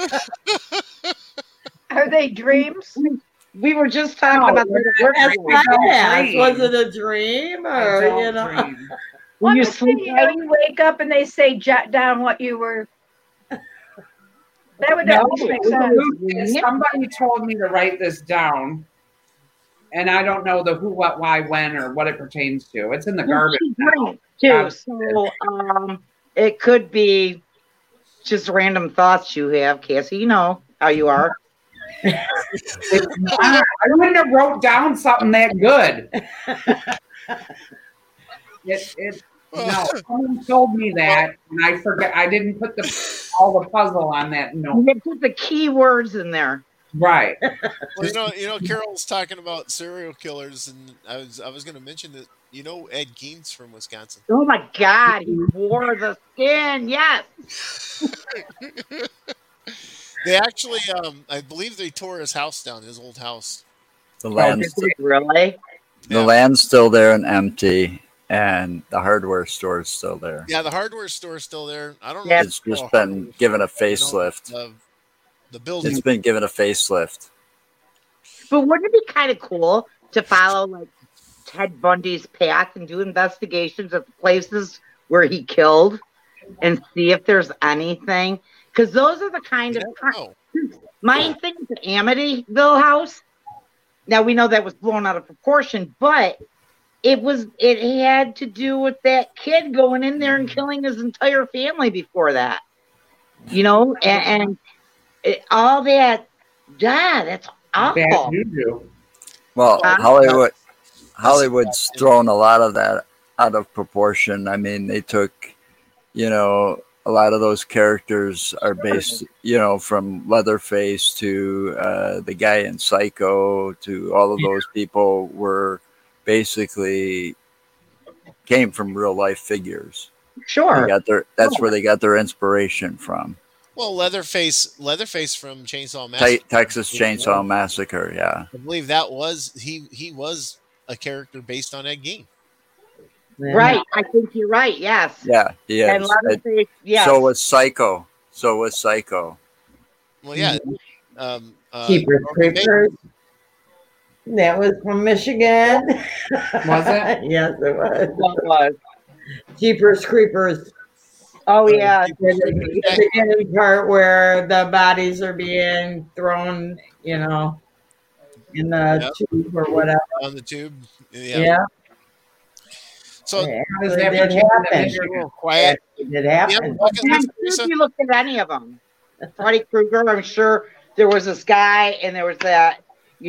Are they dreams? We were just talking No, about That's I what don't I asked. dream. Was it a dream I or, don't you know? dream. When you Well, sleep, you know, you wake up and they say jot down what you were. That would No, make sense. somebody told me to write this down, and I don't know the who, what, why, when, or what it pertains to. It's in the garbage now. too. So it could be just random thoughts you have, Cassie. You know how you are. It's not. I wouldn't have wrote down something that good. No, someone told me that, and I forget. I didn't put all the puzzle on that note. You put the key words in there. Right. Well, you know, Carol's talking about serial killers, and I was going to mention that Ed Gein's from Wisconsin. Oh my God, he wore the skin. Yes. They actually, I believe they tore his house down, his old house. The land's, Really? the land's still there and empty, and the hardware store's still there. Yeah, the hardware store's still there. I don't know. Yeah, if It's called just been hardware given a store, facelift. The building. It's been given a facelift. But wouldn't it be kind of cool to follow like Ted Bundy's path and do investigations at the places where he killed and see if there's anything? Because those are the kind You of never know. my thing with the Amityville house. Now we know that was blown out of proportion, but it had to do with that kid going in there and killing his entire family before that. And all that. Yeah, that's Bad awful. juju. Well, Uh, Hollywood's thrown a lot of that out of proportion. I mean, they took, a lot of those characters are based, from Leatherface to the guy in Psycho to all of those people were basically came from real life figures. Sure. That's where they got their inspiration from. Well, Leatherface from Chainsaw Massacre. Texas Chainsaw Massacre, yeah. I believe that was he was a character based on Ed Gein. Right. I think you're right. Yes. Yeah, he is. And Leatherface, yes. So was Psycho. Well, yeah. Keepers Creepers. That was from Michigan. Was it? Yes, it was. What was? Jeepers Creepers. Oh yeah. The beginning part where the bodies are being thrown, in the tube or whatever. On the tube. Yeah. So Yeah, How does it that did pertain to happen. you're a little quiet. It did happen. Bucket I'm list, sure if Teresa? you looked at any of them, Freddy Krueger, I'm sure there was this guy, and there was that,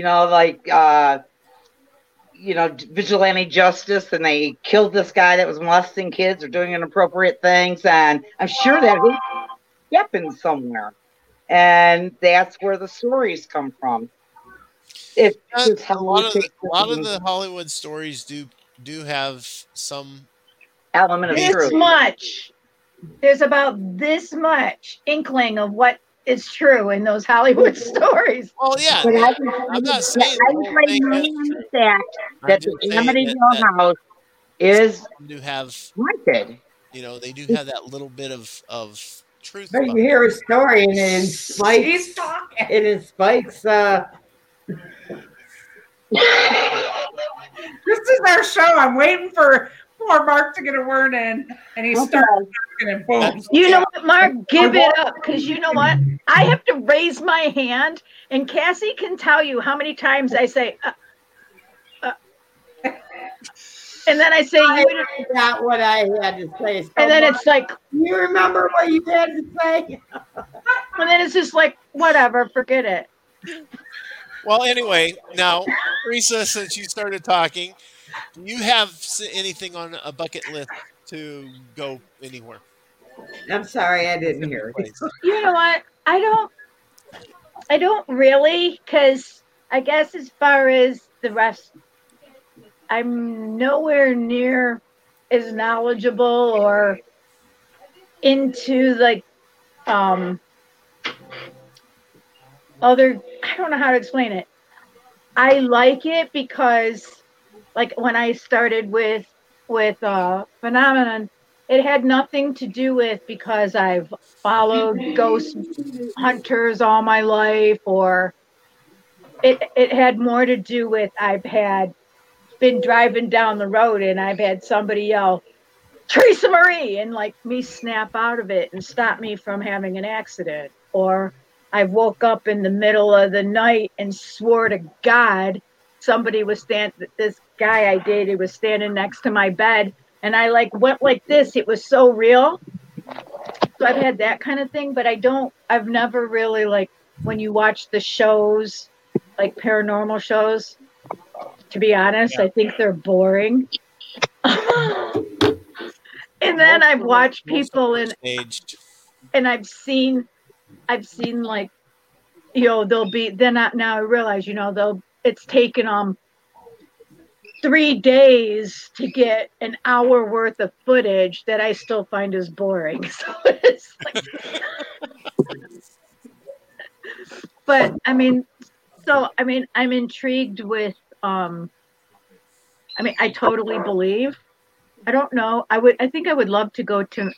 vigilante justice, and they killed this guy that was molesting kids or doing inappropriate things, and I'm sure that happened somewhere, and that's where the stories come from. It's just A how lot we of take the Hollywood stories do have some. element of This truth. much. There's about this much inkling of what is true in those Hollywood stories. Well, yeah. But I'm not saying I the was whole like, thing knowing that- the fact I'm that just the saying Amityville that house is do have, haunted. they do have that little bit of truth. But you behind it. hear a story and it spikes. He's talking. And it spikes. This is our show. I'm waiting for poor Mark to get a word in, and he starts talking and boom. You know what, Mark? Give it up, because you know what? I have to raise my hand, and Cassie can tell you how many times I say, and then I say, I you, forgot what I had to say. So and then it's like, you remember what you had to say? and then it's just like, whatever, forget it. Well, anyway, now, Teresa, since you started talking, do you have anything on a bucket list to go anywhere? I'm sorry, I didn't hear. You know what? I don't really, because I guess as far as the rest, I'm nowhere near as knowledgeable or into other, I don't know how to explain it. I like it because like when I started with Phenomenon, it had nothing to do with because I've followed ghost hunters all my life, or it had more to do with I've been driving down the road and I've had somebody yell, Teresa Marie, and like me snap out of it and stop me from having an accident. Or I woke up in the middle of the night and swore to God somebody was this guy I dated was standing next to my bed, and I went like this. It was so real. So I've had that kind of thing, but I've never really when you watch the shows, like paranormal shows, to be honest, I think they're boring. And then I've watched people and I've seen they'll be, then now I realize, it's taken them 3 days to get an hour worth of footage that I still find is boring. So it's but I'm intrigued with, I totally believe. I don't know. I think I would love to go to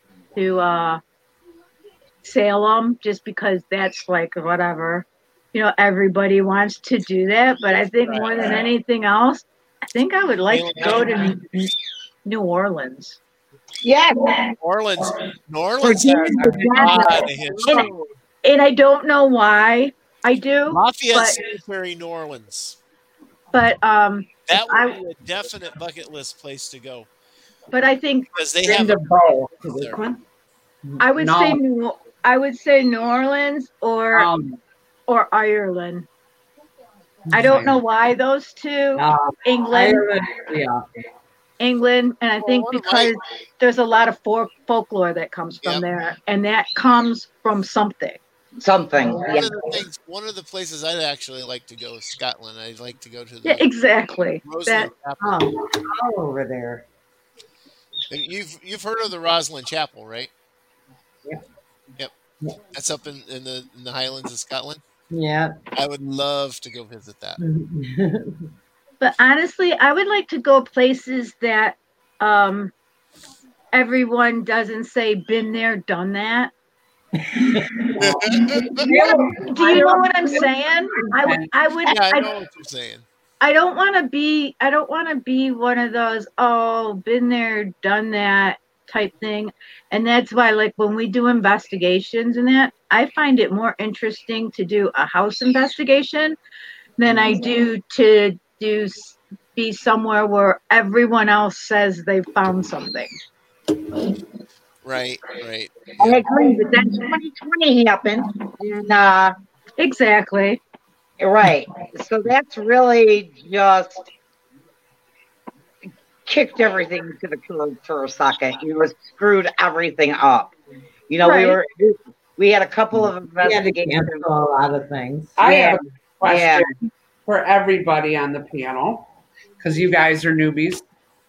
Salem, just because that's whatever, everybody wants to do that. But I think more than anything else, I think I would like to go to New Orleans. Yeah. New Orleans has a lot of history. And I don't know why I do. Lafayette but, Cemetery, New Orleans. But That would be a definite bucket list place to go but I think because they Been have to both. there. I would No. say I would say New Orleans or Ireland. I don't know why those two. England, Ireland, yeah. England, and I think what am because there's a lot of folklore that comes from Yep. there, and that comes from something. Something. Yeah. One of the places I'd actually like to go is Scotland. I'd like to go to the Yeah, exactly. Roslyn Chapel. All over there. And you've heard of the Roslyn Chapel, right? Yep. That's up in the Highlands of Scotland. Yeah. I would love to go visit that. But honestly, I would like to go places that everyone doesn't say been there, done that. Do you know what I'm saying? I would. Yeah, I know what you're saying. I don't want to be one of those, oh, been there, done that type thing. And that's why, like, when we do investigations and that, I find it more interesting to do a house investigation than I do to be somewhere where everyone else says they found something. Right. I agree, but then 2020 happened, and Exactly. right. So that's really just kicked everything to the curb for a second. It screwed everything up. You know, Right. we had a couple of We had to investigations. cancel a lot of things. I Yeah. have a question for everybody on the panel, because you guys are newbies.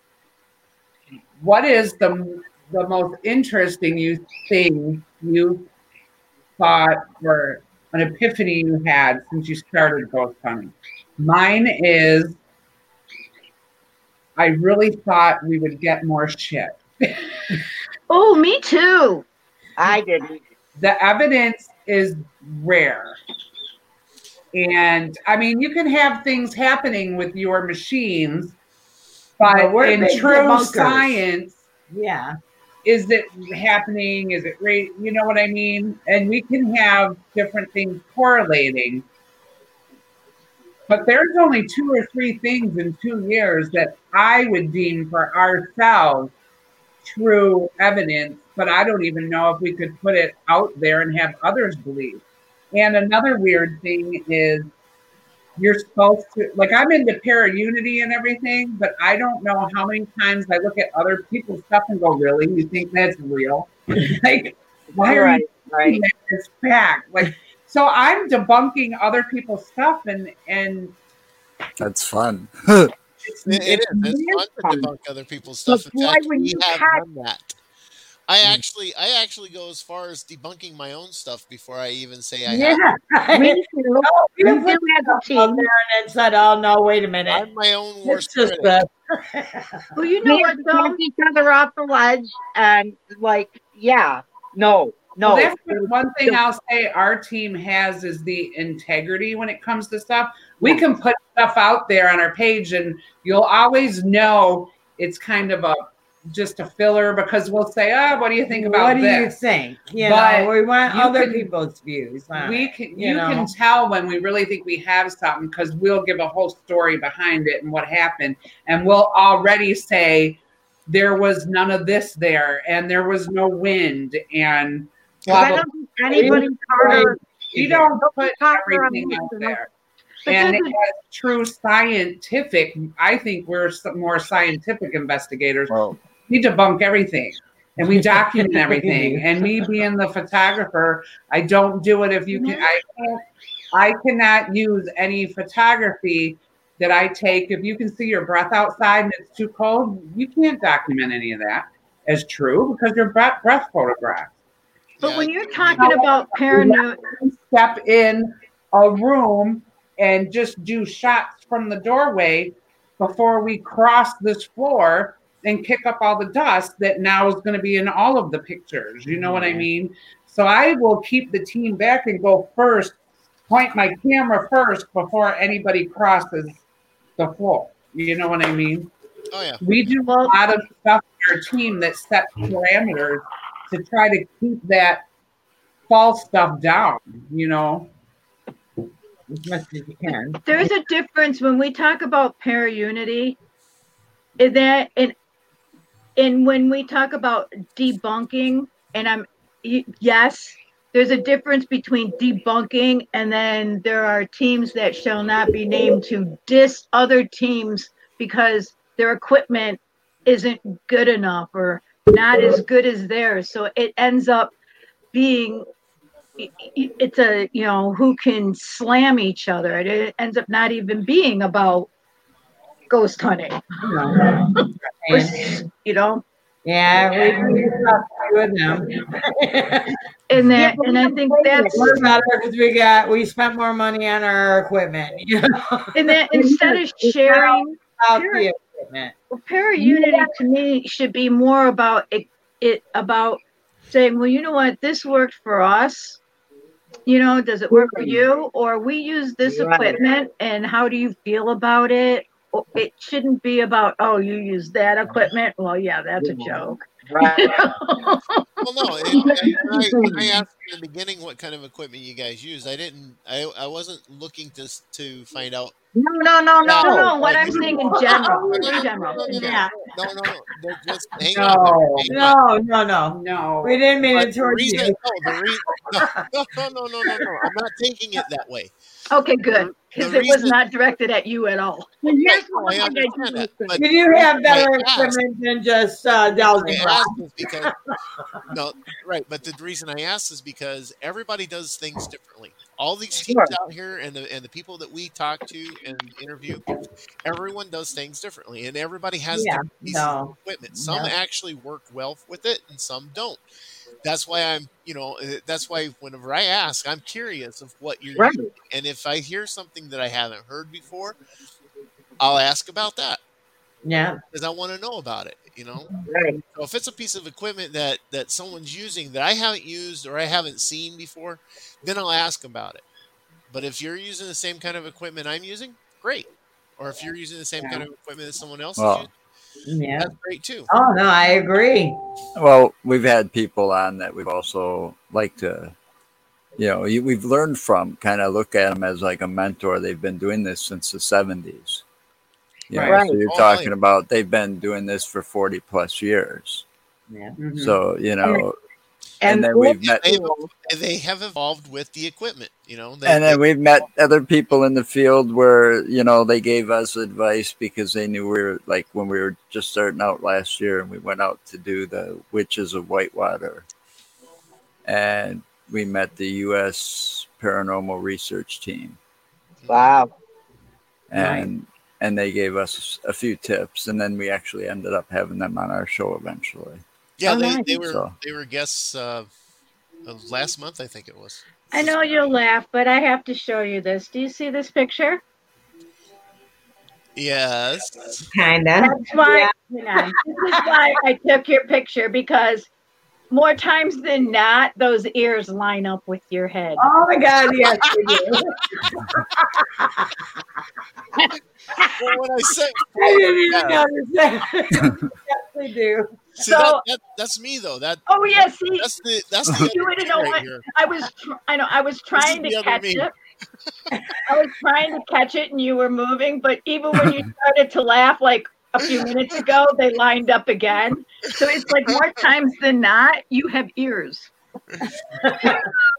What is the most interesting thing you thought, or an epiphany you had since you started ghost hunting? Mine is, I really thought we would get more shit. Oh, me too. I didn't. The evidence is rare. And I mean, you can have things happening with your machines, but we're in big true debunkers. science, Yeah. is it happening? Is it right? You know what I mean? And we can have different things correlating. But there's only 2 or 3 things in 2 years that I would deem for ourselves true evidence, but I don't even know if we could put it out there and have others believe. And another weird thing is you're supposed to, like, I'm into para-unity and everything, but I don't know how many times I look at other people's stuff and go, really? You think that's real? Like, why are you thinking that it's fact? Like, so I'm debunking other people's stuff, and That's fun. It is. It's fun to debunk other people's stuff. In fact, we have done that. I actually go as far as debunking my own stuff before I even say I have. Me too. We We put do have a up team. there and then said, "Oh no, wait a minute." I'm my own worst It's just critic. Well, you know We what have to though? talk each other off the ledge, and like, yeah, no. Well, that's the one thing I'll say our team has is the integrity when it comes to stuff. We can put stuff out there on our page, and you'll always know it's kind of just a filler, because we'll say, "Oh, what do you think about What do you this?" think? You But know, we want you other can- people's views. on We it, can, you you know. can tell when we really think we have something, because we'll give a whole story behind it and what happened, and we'll already say there was none of this there, and there was no wind, and blah, I blah, don't think anybody harder. you don't put Harder on everything this out than there. But And that's as true scientific, I think we're some more scientific investigators. Well, We debunk everything, and we document everything. And me being the photographer, I don't do it if you can. I cannot use any photography that I take. If you can see your breath outside and it's too cold, you can't document any of that as true, because your breath photographs. But Yeah, when you're talking about paranoid, Step in a room and just do shots from the doorway before we cross this floor and kick up all the dust that now is going to be in all of the pictures. You know what I mean? So I will keep the team back and go first, point my camera first before anybody crosses the floor. You know what I mean? Oh yeah. We do a lot of stuff in our team that sets parameters to try to keep that false stuff down, you know? as much as you can. There's a difference when we talk about para-unity, in that and when we talk about debunking, and yes, there's a difference between debunking and then there are teams that shall not be named to diss other teams because their equipment isn't good enough or not as good as theirs. So it ends up being, it's a, who can slam each other. It ends up not even being about ghost hunting. Yeah, we talked with them. And I think that's we're better because we spent more money on our equipment. And that instead of sharing the equipment, para-unity to me should be more about it about saying, well, you know what, this worked for us. Does it work for you? Or we use this equipment, and how do you feel about it? It shouldn't be about, oh, you use that equipment. Well, yeah, that's a joke. Right. Well, no. I asked in the beginning what kind of equipment you guys use. I wasn't looking to find out. No. What I'm saying in general. No. Just hang no. on. No. We didn't mean it towards you. No. I'm not taking it that way. Okay, good. Because it was not directed at you at all. Here's I understand that. But you do have better equipment than just dowsing rods. Because right. But the reason I asked is because everybody does things differently. All these teams out here and the people that we talk to and interview, everyone does things differently, and everybody has different pieces of equipment. Some actually work well with it, and some don't. That's why that's why whenever I ask, I'm curious of what you're using. And if I hear something that I haven't heard before, I'll ask about that. Yeah. Because I want to know about it, Right. So if it's a piece of equipment that someone's using that I haven't used or I haven't seen before, then I'll ask about it. But if you're using the same kind of equipment I'm using, great. Or if you're using the same kind of equipment that someone else is using, that's great too. Oh, no, I agree. Well, we've had people on that we've also liked to, we've learned from, kind of look at them as like a mentor. They've been doing this since the 70s. Right. So you're talking about they've been doing this for 40 plus years. Yeah. Mm-hmm. So, and then we've met. They have evolved with the equipment, And then we've met other people in the field where, they gave us advice because they knew we were like when we were just starting out last year and we went out to do the Witches of Whitewater. And we met the U.S. Paranormal Research Team. Wow. And they gave us a few tips, and then we actually ended up having them on our show eventually. Yeah, they were guests last month, I think it was. I know you'll laugh, but I have to show you this. Do you see this picture? Yes. Kind of. That's why. This is why I took your picture, because more times than not, those ears line up with your head. Oh my God! Yes, they do. Well, when I said, I didn't even notice that. Yes, they do. See, So- that's me though. Oh yeah, see, That's the you wouldn't know right what here. I was trying the to other catch me. it. I was trying to catch it, and you were moving. But even when you started to laugh, like a few minutes ago, they lined up again. So it's like more times than not, you have ears. Okay.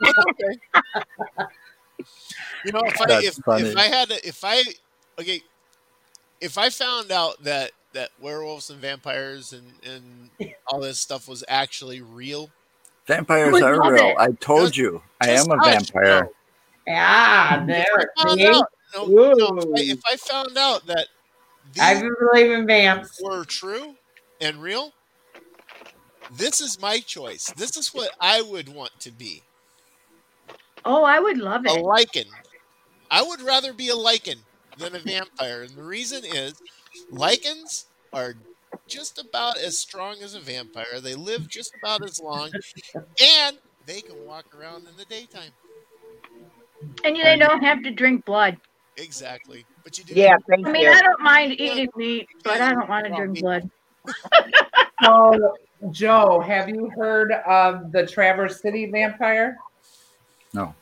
If I found out that werewolves and vampires and all this stuff was actually real, Vampires would are love real. it. I told you, I am a vampire. Yeah, there. See? If I found out that I these believe in vamps. were true and real, this is my choice. This is what I would want to be. Oh, I would love A it. lichen. I would rather be a lichen than a vampire. And the reason is lichens are just about as strong as a vampire. They live just about as long, and they can walk around in the daytime. And they don't have to drink blood. Exactly. But you do. Yeah, thank I mean, you. I don't mind eating meat, but I don't want to drink blood. So, Joe, have you heard of the Traverse City vampire? No.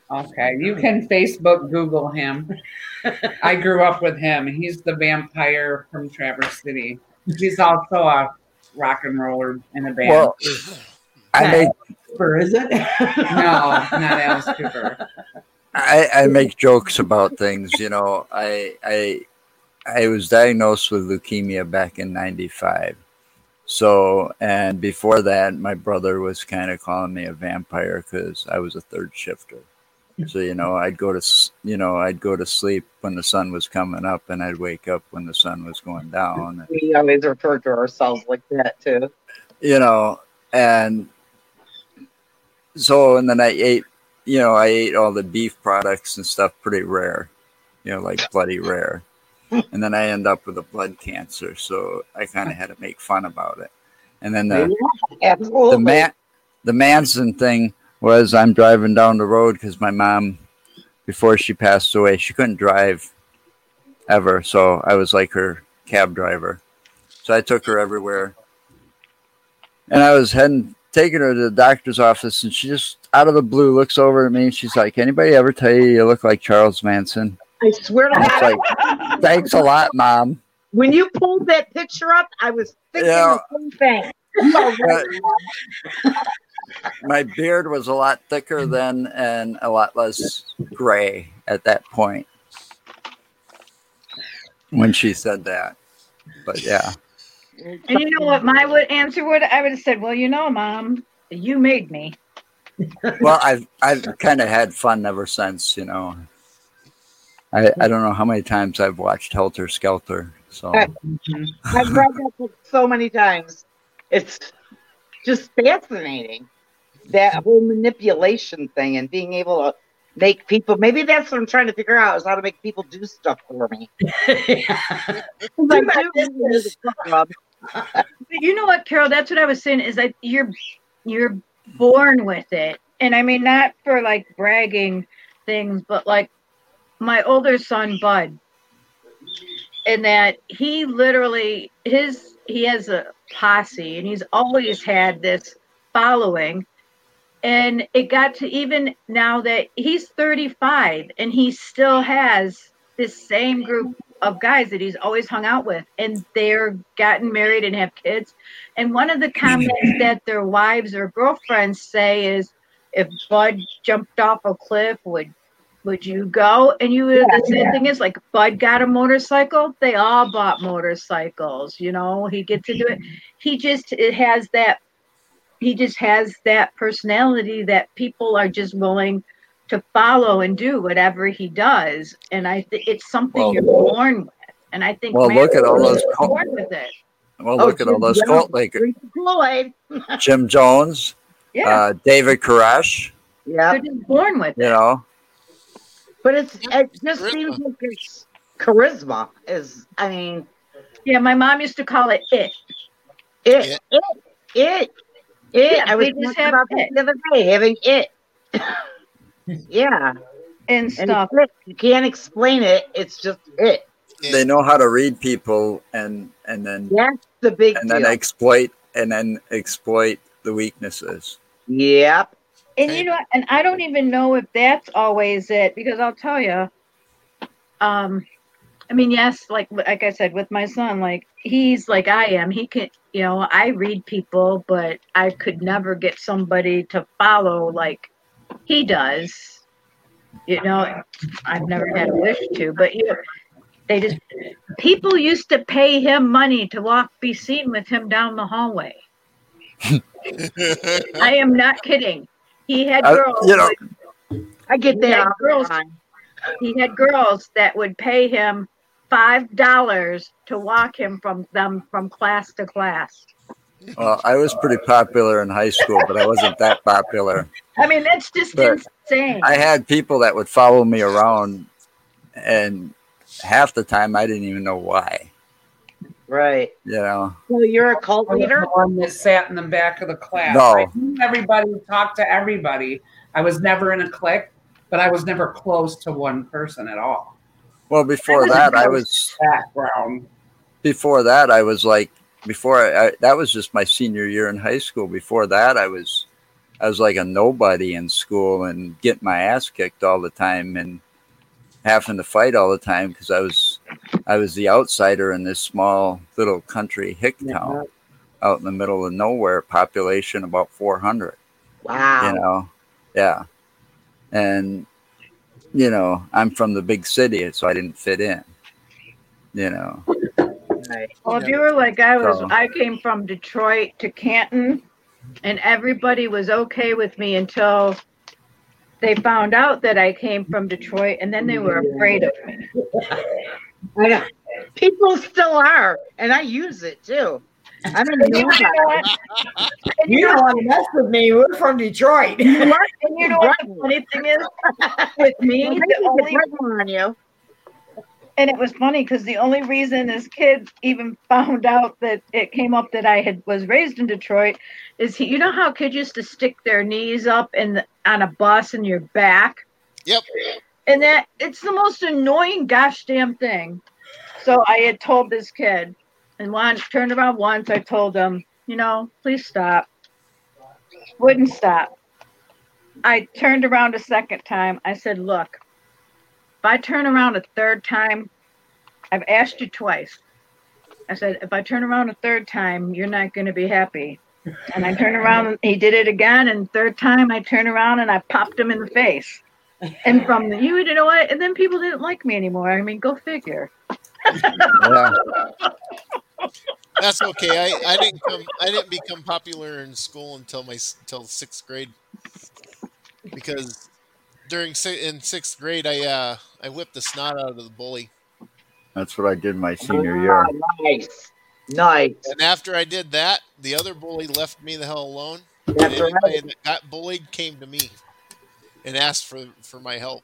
Okay, you can Facebook Google him. I grew up with him. He's the vampire from Traverse City. He's also a rock and roller in a band. Well, I make Or is it? No, not Alice Cooper. I make jokes about things. You know, I was diagnosed with leukemia back in '95. So, and before that, my brother was kind of calling me a vampire because I was a third shifter. So, you know, I'd go to sleep when the sun was coming up, and I'd wake up when the sun was going down. We always refer to ourselves like that too. You know, and so, and then I ate all the beef products and stuff pretty rare, you know, like bloody rare. And then I end up with a blood cancer. So I kind of had to make fun about it. And then the Manson thing was I'm driving down the road because my mom, before she passed away, she couldn't drive ever. So I was like her cab driver. So I took her everywhere. And I was taking her to the doctor's office, and she just out of the blue looks over at me and she's like, "Anybody ever tell you look like Charles Manson?" I swear to I was God, like, "Thanks a lot, Mom." when you pulled that picture up, I was thinking Yeah. the same thing. You are right. My beard was a lot thicker then and a lot less gray at that point when she said that. But yeah. And you know what my answer would? I would have said, "Well, you know, Mom, you made me." Well, I've kind of had fun ever since, you know. I don't know how many times I've watched Helter Skelter. So I've read that book so many times. It's just fascinating. That whole manipulation thing and being able to make people, maybe that's what I'm trying to figure out, is how to make people do stuff for me. But you know what, Carol? That's what I was saying. Is that you're born with it, and I mean not for like bragging things, but like my older son Bud, and that he literally he has a posse, and he's always had this following, and it got to even now that he's 35, and he still has this same group of guys that he's always hung out with, and they're gotten married and have kids. And one of the comments that their wives or girlfriends say is, "If Bud jumped off a cliff, would you go?" And the same thing is like, Bud got a motorcycle. They all bought motorcycles. You know, he gets to do it. He just has that personality that people are just willing to follow and do whatever he does. And I think it's something you're born with. And I think look at all those born with it. Well, look at all those cult makers. Floyd. Jim Jones, Yeah, David Koresh, Yeah. they're just born with you it. know. But it just seems like it's charisma is, I mean, Yeah, my mom used to call it it. it. Yeah, I was they just talking have about this it. the other day, having it. Yeah. And And stuff. it's it. You can't explain it. It's just it. They know how to read people and then That's the big and deal. then exploit the weaknesses. Yep. And you know, and I don't even know if that's always it, because I'll tell you, I mean, yes, like I said, with my son, like he's like I am. He can, you know, I read people, but I could never get somebody to follow like he does. You know, I've never had a wish to, but you know, people used to pay him money to be seen with him down the hallway. I am not kidding. He had girls. You know, I get He had that. girls. He had girls that would pay him $5 to walk him from class to class. well, I was pretty popular in high school, but I wasn't that popular. I mean, that's just But insane. I had people that would follow me around, and half the time I didn't even know why. Right. You know, So you're a cult I was leader? the one that sat in the back of the class. No. I knew everybody, talked to everybody. I was never in a clique, but I was never close to one person at all. well, before that, I was Background. like, that was just my senior year in high school. Before that, I was I was like a nobody in school and getting my ass kicked all the time and having to fight all the time because I was the outsider in this small little country hick town out in the middle of nowhere, population about 400. Wow. You know, yeah, and you know, I'm from the big city, so I didn't fit in. You know. Well, if you were like I was, So- I came from Detroit to Canton, and everybody was okay with me until they found out that I came from Detroit, and then they were afraid of me. I know. People still are, and I use it too. I mean, You know what? And You you don't know, want to mess with me. We're from Detroit. and you know what the funny thing is with me? The only on you. And it was funny because the only reason this kid even found out that it came up that I was raised in Detroit is you know how kids used to stick their knees up on a bus in your back? Yep. And that it's the most annoying gosh damn thing. So I had told this kid, and turned around once, I told him, you know, please stop. Wouldn't stop. I turned around a second time. I said, look, if I turn around a third time, I've asked you twice. I said, if I turn around a third time, you're not going to be happy. And I turned around, he did it again. And third time, I turned around and I popped him in the face. And from you know what? And then people didn't like me anymore. I mean, go figure. Yeah. That's okay. I didn't become popular in school until sixth grade, because in sixth grade I whipped the snot out of the bully, That's what I did my senior year. Nice. Nice. and after I did that, the other bully left me the hell alone. And That's anybody right. that got bullied came to me and asked for my help.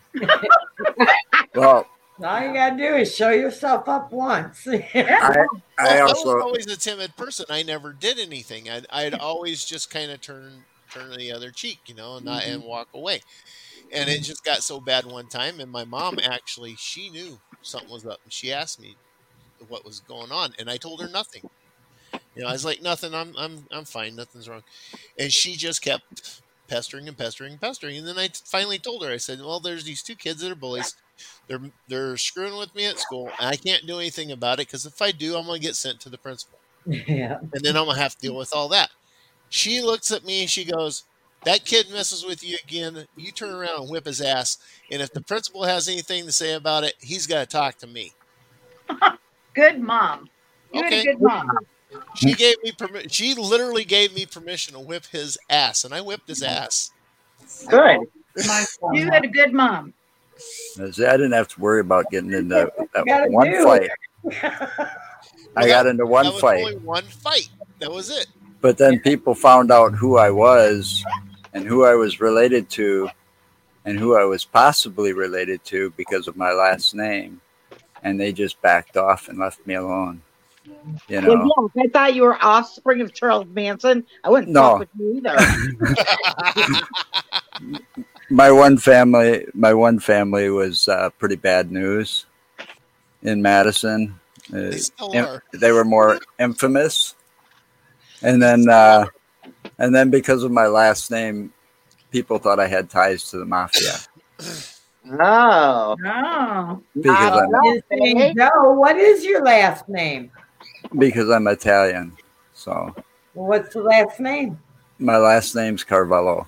Well, All you gotta do is show yourself up once. I I was also always a timid person. I never did anything. I'd always just kind of turn the other cheek, you know, and walk away. And it just got so bad one time, and my mom actually, she knew something was up, and she asked me what was going on, and I told her nothing. You know, I was like, nothing. I'm fine. Nothing's wrong. And she just kept pestering and pestering and pestering. And then I finally told her. I said, well, there's these two kids that are bullies. They're screwing with me at school, and I can't do anything about it because if I do, I'm gonna get sent to the principal, Yeah. and then I'm gonna have to deal with all that. She looks at me and she goes, that kid messes with you again, you turn around and whip his ass. And if the principal has anything to say about it, he's got to talk to me. Good mom. You had a Okay. good mom. She gave me permission. She literally gave me permission to whip his ass, and I whipped his ass. Good. You had a good mom. I didn't have to worry about getting into Gotta that one do. fight. I got into one That was fight, only one fight. That was it. but then people found out who I was and who I was related to and who I was possibly related to because of my last name. And they just backed off and left me alone. You know? Well, yeah, if I thought you were offspring of Charles Manson, I wouldn't No. fuck with you either. My one family was pretty bad news in Madison. They still are. They were more infamous. And then because of my last name, people thought I had ties to the mafia. Oh. Oh. Because His name Joe. What is your last name? I'm Italian. So What's the last name? my last name's Carvalho.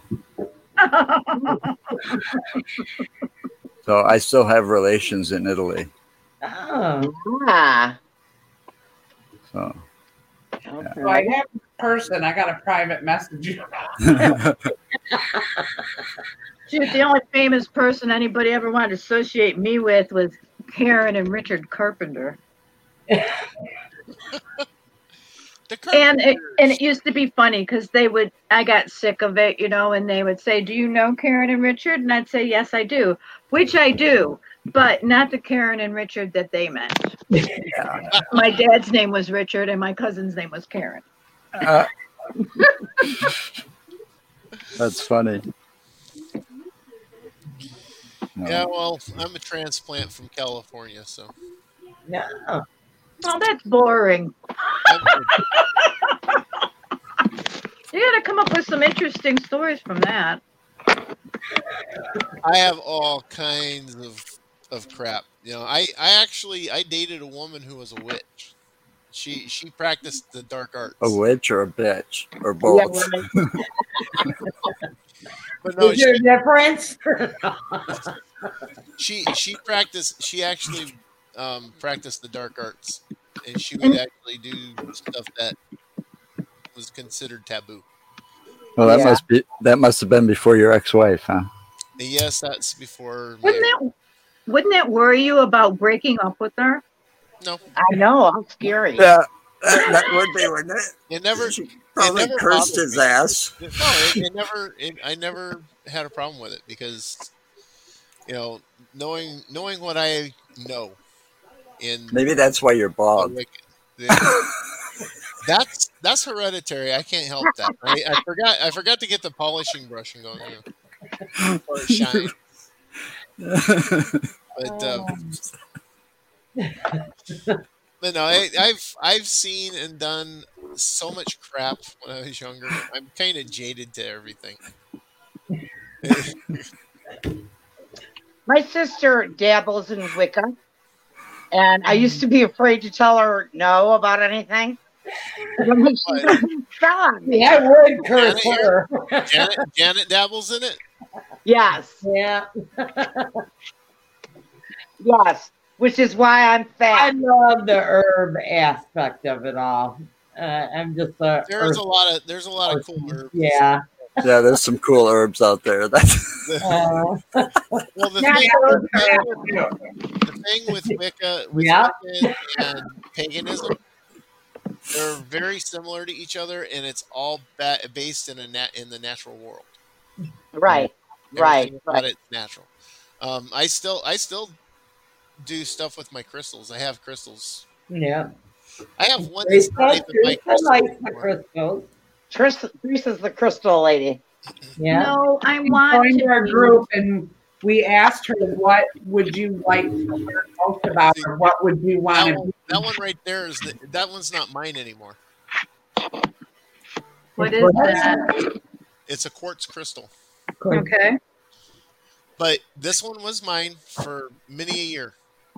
So I still have relations in Italy. Oh. Ah. So So I have a person. I got a private message. Shoot, the only famous person anybody ever wanted to associate me with was Karen and Richard Carpenter. And it used to be funny because I got sick of it, you know, and they would say, do you know Karen and Richard? And I'd say, yes, I do, which I do, but not the Karen and Richard that they meant. yeah. My dad's name was Richard and my cousin's name was Karen. That's funny. No. Yeah, well, I'm a transplant from California, so No. Oh, that's boring. You got to come up with some interesting stories from that. I have all kinds of crap. I dated a woman who was a witch. She practiced the dark arts. A witch or a bitch or Yeah, both. right. But no, Is there a difference? she practiced. She actually practiced the dark arts, and she would actually do stuff that was considered taboo. Well, that Yeah. that must have been before your ex-wife, huh? And yes, that's before. my- Wouldn't that worry you about breaking up with her? No, I know. How scary. Yeah, that would be, wouldn't it? it never. She It probably never cursed bothered his me. ass. No, it never. I never had a problem with it because knowing what I know in Maybe that's why you're bald. public, that's hereditary. I can't help that. I forgot to get the polishing brush and go before it shines. But no, I've seen and done so much crap when I was younger. I'm kind of jaded to everything. My sister dabbles in Wicca, and I used to be afraid to tell her no about anything. Stop. Yeah, I would curse her. Janet dabbles in it. Yes, Yeah. yes, which is why I'm I fat. love the herb aspect of it all. I'm just a There's herb a lot of cool person. herbs. Yeah. Yeah, there's some cool herbs out there. That's Well, the thing with Wicca, Yeah. Wicca and paganism, they're very similar to each other, and it's all based in the natural world. Right, right, Everything about right. it's natural. I still do stuff with my crystals. I have crystals. Yeah. I have one that's not even my Teresa crystal likes the anymore. crystals. Teresa's the crystal lady. Yeah. No, I We want joined to our group and we asked her, what would you like to learn most about, or what would you want to do? That one right there that one's not mine anymore. What is that? It's a quartz crystal. Okay. But this one was mine for many a year.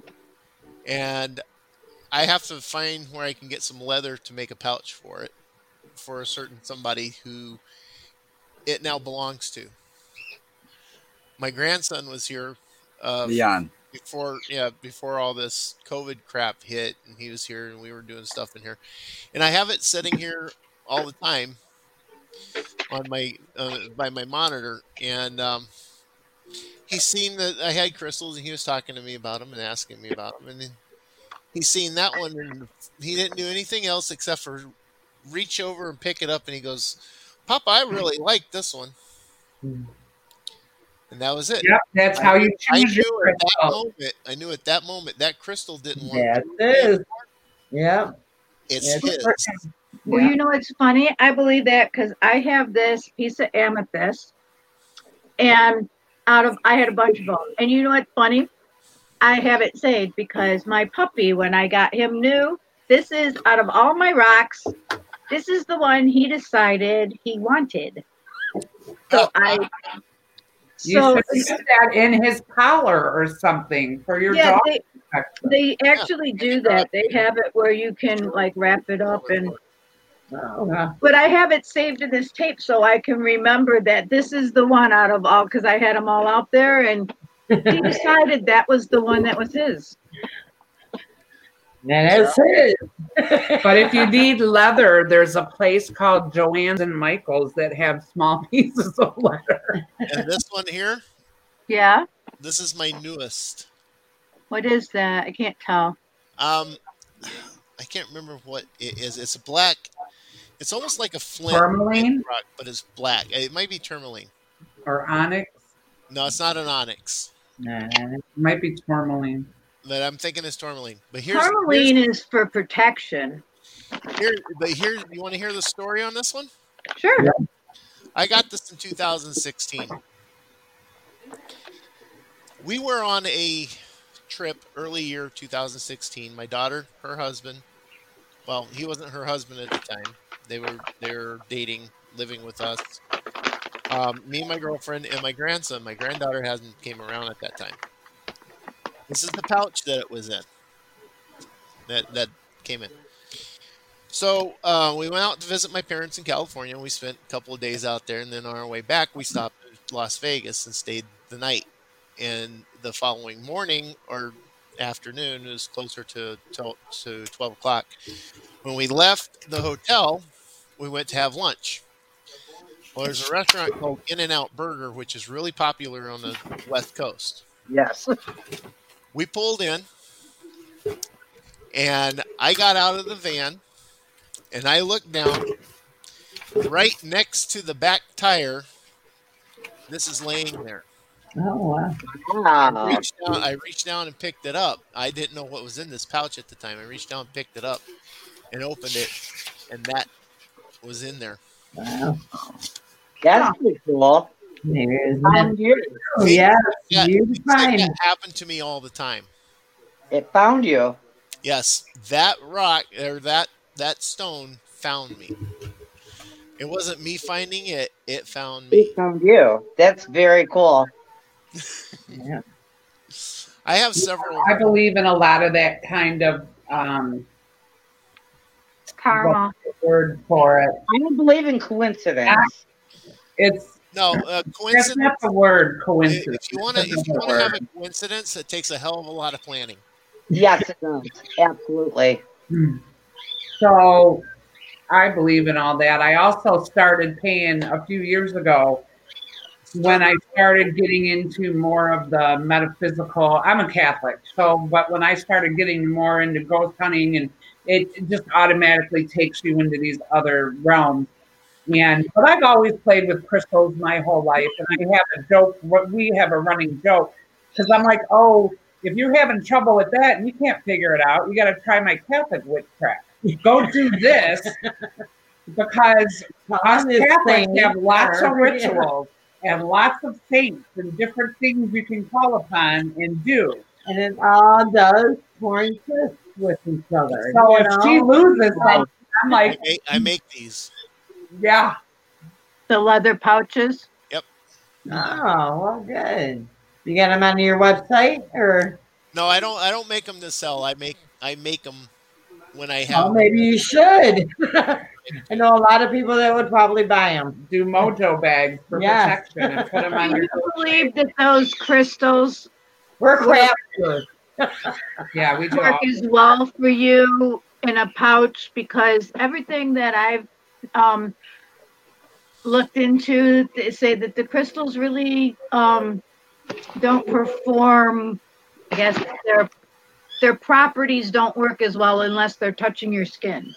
And I have to find where I can get some leather to make a pouch for it for a certain somebody who it now belongs to. My grandson was here Leon. before all this COVID crap hit, and he was here and we were doing stuff in here. And I have it sitting here all the time on my by my monitor, and he's seen that I had crystals, and he was talking to me about them and asking me about them, and then he's seen that one, and he didn't do anything else except for reach over and pick it up, and he goes, "Papa, I really like this one," and that was it. Yep, that's how you I choose your knew at that crystal. moment. I knew at that moment that crystal didn't want Yes, to. it is. Yeah. It's Yes. his. Well, you know, it's funny. I believe that because I have this piece of amethyst, and I had a bunch of them. And you know what's funny? I have it saved because my puppy, when I got him new, this is out of all my rocks, this is the one he decided he wanted. So You should put that in his collar or something for your yeah, dog. they actually do that. They have it where you can like wrap it up and. But I have it saved in this tape so I can remember that this is the one out of all, because I had them all out there, and he decided that was the one that was his. That is it. But if you need leather, there's a place called Joann's and Michael's that have small pieces of leather. And this one here, Yeah. this is my newest. What is that? I can't tell. I can't remember what it is. It's a black. It's almost like a flint Tourmaline rock, but it's black. It might be tourmaline. or onyx? No, it's not an onyx. Nah. It might be tourmaline. But I'm thinking it's tourmaline. But here's Tourmaline is for protection. here. You want to hear the story on this one? Sure. I got this in 2016. We were on a trip early year 2016. My daughter, her husband, Well, he wasn't her husband at the time. They were dating, living with us. Me and my girlfriend and my grandson. My granddaughter hasn't came around at that time. This is the pouch that it was in. That came in. So we went out to visit my parents in California. And we spent a couple of days out there, and then on our way back, we stopped at Las Vegas and stayed the night. And the following morning or afternoon, it was closer to 12 o'clock. When we left the hotel, we went to have lunch. Well, there's a restaurant called In-N-Out Burger, which is really popular on the West Coast. Yes. We pulled in, and I got out of the van, and I looked down. Right next to the back tire, this is laying there. Oh, wow. Wow. I reached down and picked it up. I didn't know what was in this pouch at the time. I reached down and picked it up and opened it, and that was in there. Wow. That's pretty cool. There's Found you. Oh, yes, Yeah, you things like find. that happen to me all the time. It found you. Yes, that rock or that stone found me. It wasn't me finding it; it found me. It found you. That's very cool. Yeah. I have several. I believe in a lot of that kind of Karma. what's the word for it. I don't believe in coincidence. It's No, that's coincidence. not the word coincidence. If you want to have a coincidence, it takes a hell of a lot of planning. Yes, it does. Absolutely. So I believe in all that. I also started paying a few years ago when I started getting into more of the metaphysical. I'm a Catholic, but when I started getting more into ghost hunting, and it just automatically takes you into these other realms. But I've always played with crystals my whole life, and I have a joke. We have a running joke because I'm like, oh, if you're having trouble with that and you can't figure it out, you got to try my Catholic witchcraft. Go do this because us Catholics have lots of rituals and lots of saints and different things you can call upon and do. And it all does point with each other. So if she loses something, I'm like, I make these. yeah. The leather pouches. Oh, well, good. You got them on your website, or? No, I don't make them to sell. I make them when I have. Oh, maybe you should. I know a lot of people that would probably buy them. Do mojo bags for protection and put them on Do your. you believe that those crystals We're crafters. Yeah, we do. work as well for you in a pouch? Because everything that I've looked into, they say that the crystals really don't perform. I guess their properties don't work as well unless they're touching your skin.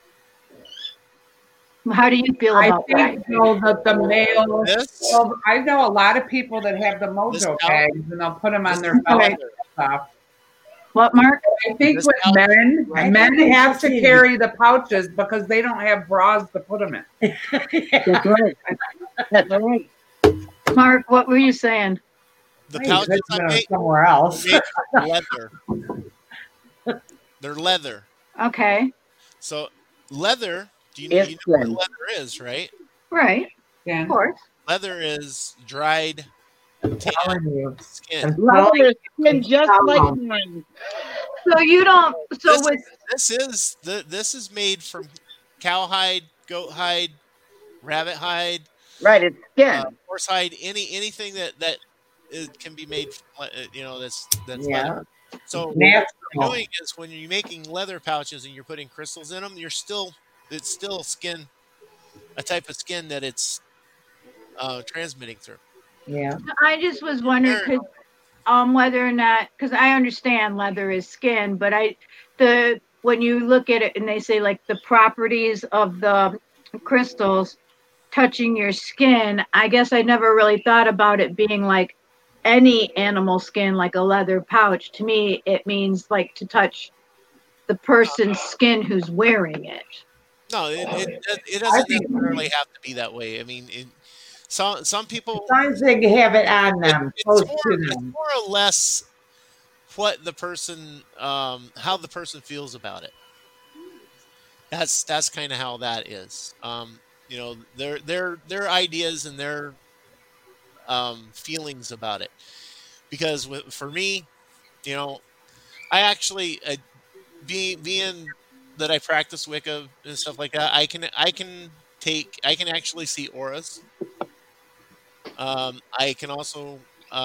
How do you feel I about that? think though that the male. This? Well, I know a lot of people that have the mojo bags and they'll put them on their belly and stuff. What, Mark? I think This with pouch- men have to carry the pouches because they don't have bras to put them in. That's right. That's right. Mark, what were you saying? The Hey, pouches that's I not make somewhere else. made from leather. They're leather. Okay. So leather. Do you It's know what good. leather is, right? Right. Yeah. Of course. Leather is dried Telling you. skin. Leather skin just like mine. So you don't. So This, with this is made from cowhide, goat hide, rabbit hide, Right, it's skin. horse hide, anything that can be made. That's Yeah. leather. So what Natural. you're doing is when you're making leather pouches and you're putting crystals in them, it's still skin, a type of skin that it's transmitting through. Yeah. I just was wondering, whether or not, because I understand leather is skin, but when you look at it and they say like the properties of the crystals touching your skin, I guess I never really thought about it being like any animal skin, like a leather pouch. To me, it means like to touch the person's skin who's wearing it. No, it doesn't necessarily have to be that way. I mean, some people. Sometimes they have it on them, It's close to it's them. more or less what the person, how the person feels about it. That's kind of how that is. You know, their ideas and their feelings about it. Because for me, you know, I actually being that I practice Wicca and stuff like that, I can actually see auras. I can also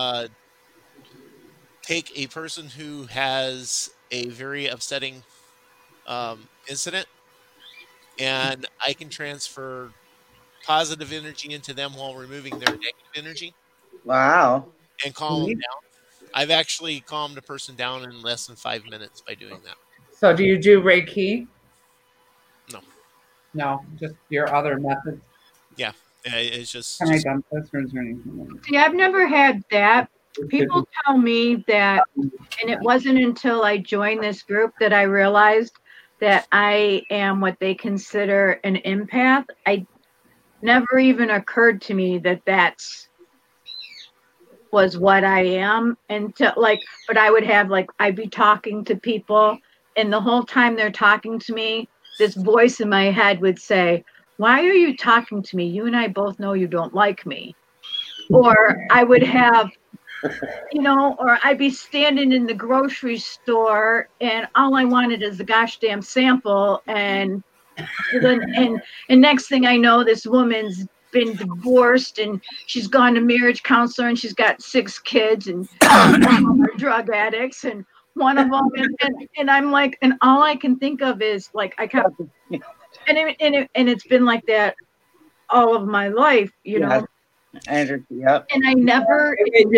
take a person who has a very upsetting incident, and I can transfer positive energy into them while removing their negative energy Wow. and calm them down. I've actually calmed a person down in less than 5 minutes by doing that. So do you do Reiki? No. No, just your other methods. Yeah, it's just. Can I dump this or is there anything? See, I've never had that. People tell me that, and it wasn't until I joined this group that I realized that I am what they consider an empath. I never even occurred to me that that's was what I am until but I would have I'd be talking to people, and the whole time they're talking to me, this voice in my head would say, "Why are you talking to me? You and I both know you don't like me." Or I would have, or I'd be standing in the grocery store and all I wanted is the gosh damn sample. And next thing I know, this woman's been divorced and she's gone to marriage counselor and she's got 6 kids and one of them are drug addicts and one of them and I'm like, and all I can think of is I kept and it's been like that all of my life, you know. Yep. And I never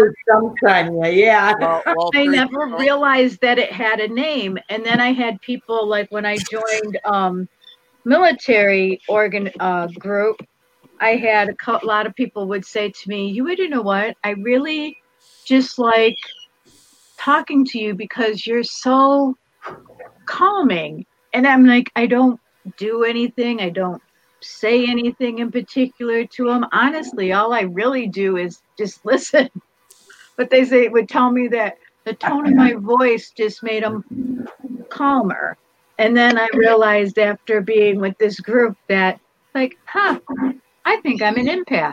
I never realized that it had a name. And then I had people when I joined military group, I had a lot of people would say to me, "You know what? I really just like talking to you because you're so calming." And I'm like, I don't do anything. I don't say anything in particular to them. Honestly, all I really do is just listen. But they would tell me that the tone of my voice just made them calmer. And then I realized after being with this group that I think I'm an empath.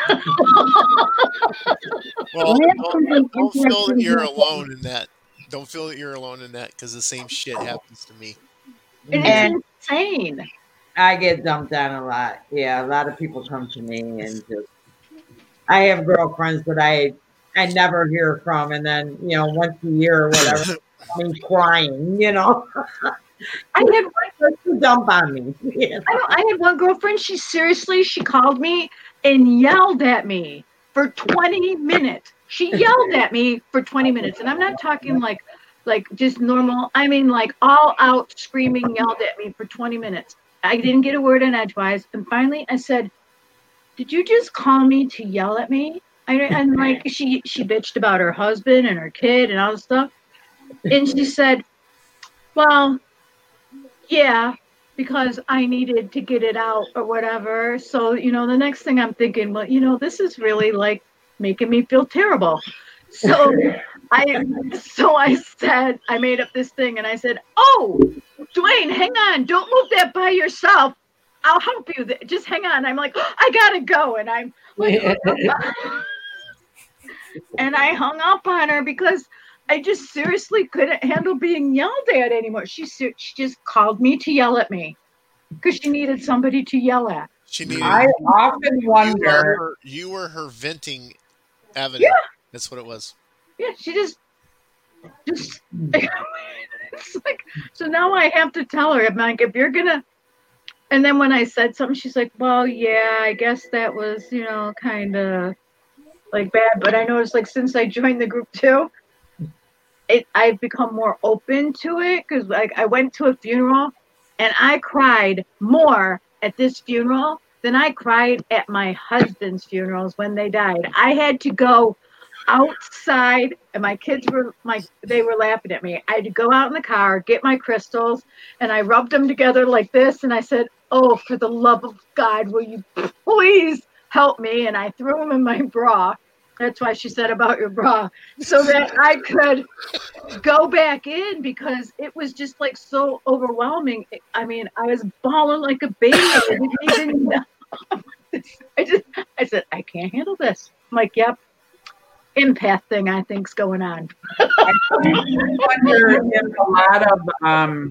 Well, don't feel that you're alone in that. Don't feel that you're alone in that because the same shit happens to me. It's insane. I get dumped on a lot. Yeah, a lot of people come to me and I have girlfriends that I never hear from, and then once a year or whatever, I'm crying. I had one dump on me. I had one girlfriend. She called me and yelled at me for 20 minutes. She yelled at me for 20 minutes, and I'm not talking like just normal. I mean, all out screaming, yelled at me for 20 minutes. I didn't get a word in edgewise, and finally I said, "Did you just call me to yell at me?" And she bitched about her husband and her kid and all this stuff, and she said, "Well, yeah, because I needed to get it out or whatever." So the next thing I'm thinking, well, this is really making me feel terrible. So I said, I made up this thing and I said, "Oh, Dwayne, hang on. Don't move that by yourself. I'll help you. Just hang on." I'm like, "I gotta go." And I'm like, and I hung up on her because I just seriously couldn't handle being yelled at anymore. She just called me to yell at me because she needed somebody to yell at. I often wonder. You were her venting avenue. Yeah. That's what it was. Yeah, she just it's so now I have to tell her, I'm like, if you're gonna, and then when I said something, she's like, "Well, yeah, I guess that was, kind of bad." But I noticed since I joined the group too, I've become more open to it because I went to a funeral and I cried more at this funeral than I cried at my husband's funerals when they died. I had to go outside and my kids they were laughing at me. I had to go out in the car, get my crystals, and I rubbed them together like this. And I said, "Oh, for the love of God, will you please help me?" And I threw them in my bra, That's why she said about your bra, so that I could go back in because it was just like so overwhelming. I mean, I was bawling like a baby. I didn't even know. I said, I can't handle this. I'm like, yep, empath thing I think's going on. I wonder if a lot of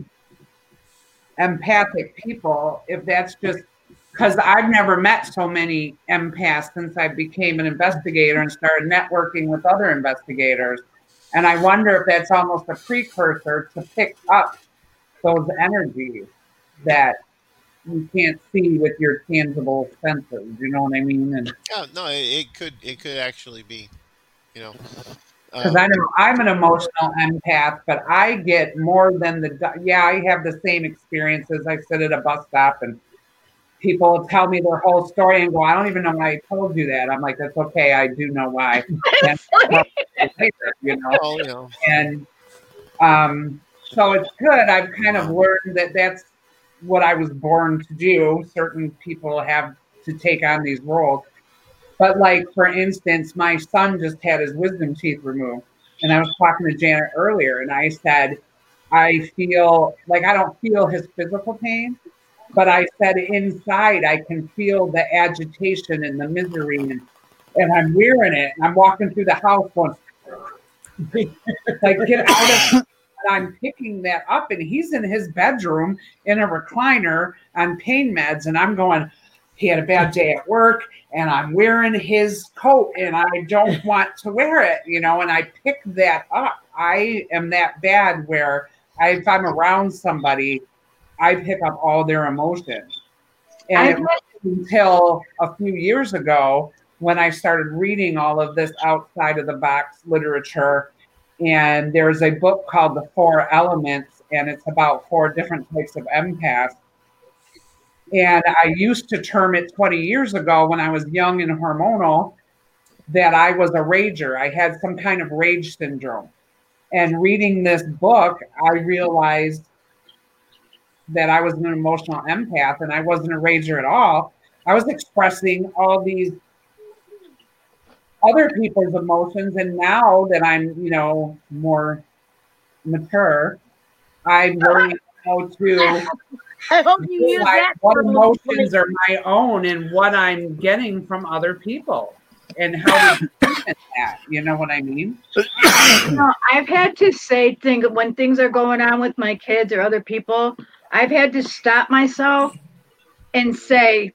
empathic people, if that's just because I've never met so many empaths since I became an investigator and started networking with other investigators. And I wonder if that's almost a precursor to pick up those energies that you can't see with your tangible senses. You know what I mean? And Yeah, no, it could actually be, you know. because I know I'm an emotional empath, but I get more than I have the same experiences. I sit at a bus stop and people tell me their whole story and go, I don't even know why I told you that. I'm like, that's okay. I do know why. And, you know? Oh, you know. And so it's good. I've kind of learned that that's what I was born to do. Certain people have to take on these roles. But like, for instance, my son just had his wisdom teeth removed. And I was talking to Janet earlier and I said, I feel like I don't feel his physical pain. But I said inside, I can feel the agitation and the misery, and I'm wearing it. And I'm walking through the house going, like, get out of it. And I'm picking that up, and he's in his bedroom in a recliner on pain meds. And I'm going, he had a bad day at work, and I'm wearing his coat, and I don't want to wear it, you know, and I pick that up. I am that bad where if I'm around somebody, I pick up all their emotions. And it wasn't until a few years ago when I started reading all of this outside of the box literature. And there's a book called The Four Elements, and it's about 4 different types of empaths. And I used to term it 20 years ago when I was young and hormonal that I was a rager. I had some kind of rage syndrome. And reading this book, I realized that I was an emotional empath and I wasn't a rager at all. I was expressing all these other people's emotions. And now that I'm, you know, more mature, I'm learning how to I hope you use that. What emotions are my own and what I'm getting from other people and how to implement that. You know what I mean? You know, I've had to say when things are going on with my kids or other people, I've had to stop myself and say,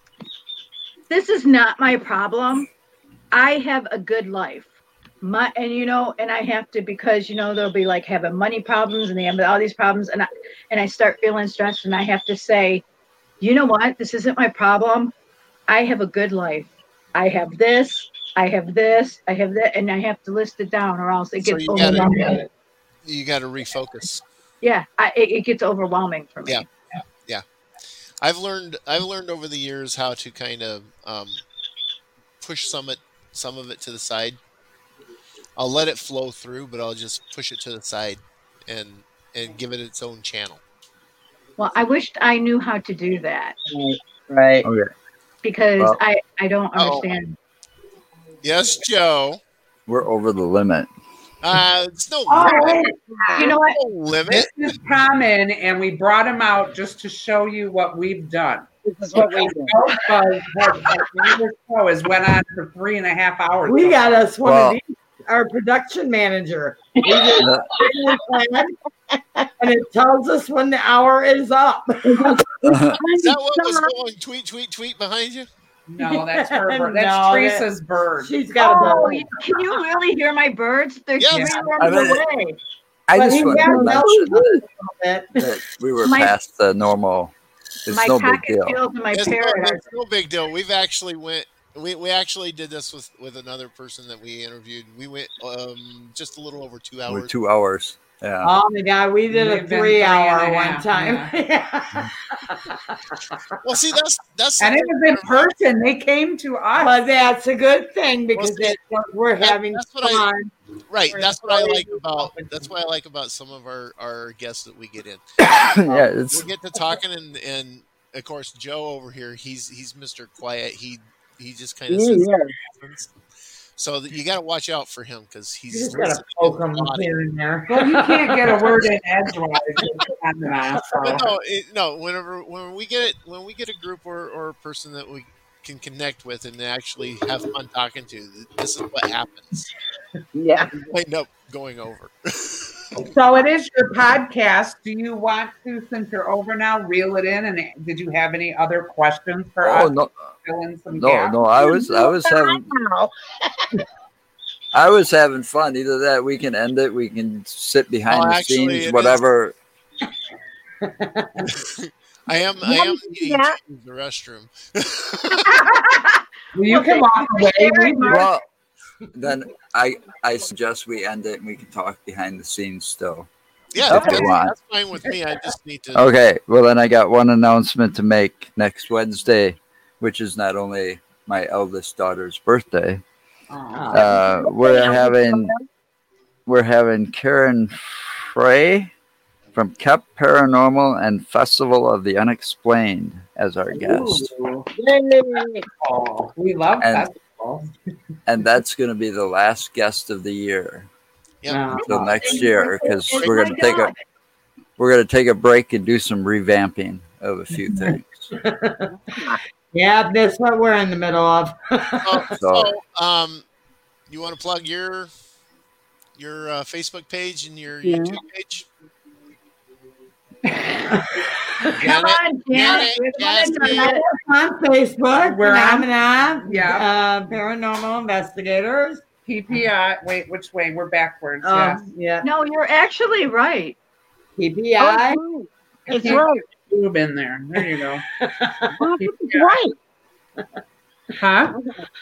this is not my problem. I have a good life. And I have to, because, you know, they'll be like having money problems and they have all these problems. And I start feeling stressed and I have to say, you know what? This isn't my problem. I have a good life. I have this, I have this, I have that. And I have to list it down or else it gets overwhelming. You got to refocus. Yeah, it gets overwhelming for me. Yeah. I've learned over the years how to kind of push some of it to the side. I'll let it flow through, but I'll just push it to the side and give it its own channel. Well, I wished I knew how to do that. Right. Okay. Because I don't understand. Yes, Joe. We're over the limit. It's no limit. You know what? No limit. This is common, and we brought him out just to show you what we've done. This is what we do. Our show has went on for 3.5 hours. We got us one of these. Our production manager. We just plan, and it tells us when the hour is up. Is that what was going tweet behind you? No, that's her bird. That's Teresa's bird. She's got a bird. Can you really hear my birds? They're 3 rooms away. I just want to mention that we were past the normal. It's my no big deal. And my parrot. It's no big deal. We've actually we actually did this with another person that we interviewed. We went just a little over 2 hours. 2 hours. Yeah. Oh my God, we did a 3 hour one time. Yeah. Well, see, that's and it was in person. They came to us. But that's a good thing because we're having fun. Right. That's what I like about. That's what I like about some of our guests that we get in. Yeah, we get to talking, and of course, Joe over here, he's Mr. Quiet. He just kind of sits there. So you got to watch out for him because You he's just gotta listening poke in them the audio. here and there. Well, you can't get a word in edgewise. But no. When we get a group or a person that we can connect with and actually have fun talking to, this is what happens. Yeah. We end up going over. So it is your podcast. Do you want to, since you're over now, reel it in? And did you have any other questions for Oh us? no, Fill in some no, gaps? no! I was having fun. Either that, we can end it. We can sit behind the actually, scenes, whatever. I am needing to use the restroom. Well, you can walk away. Well, then I suggest we end it and we can talk behind the scenes still. Yeah, If you want. that's fine with me. I just need to. Okay, well then I got one announcement to make. Next Wednesday, which is not only my eldest daughter's birthday, we're having Karen Frey from KEP Paranormal and Festival of the Unexplained as our guest. Ooh. Oh, we love festivals. And that's going to be the last guest of the year Yeah. until next year, because we're going to take a break and do some revamping of a few things. Yeah, that's what we're in the middle of. You want to plug your Facebook page and your YouTube page? Come on, Janet. Janet. On Facebook, We're on- Phenomena, Yeah. Paranormal Investigators. PPI. Wait, which way? We're backwards. Yeah, No, you're actually right. PPI. Oh, It's Keep right. your boob in there. There you go. It's right. Huh?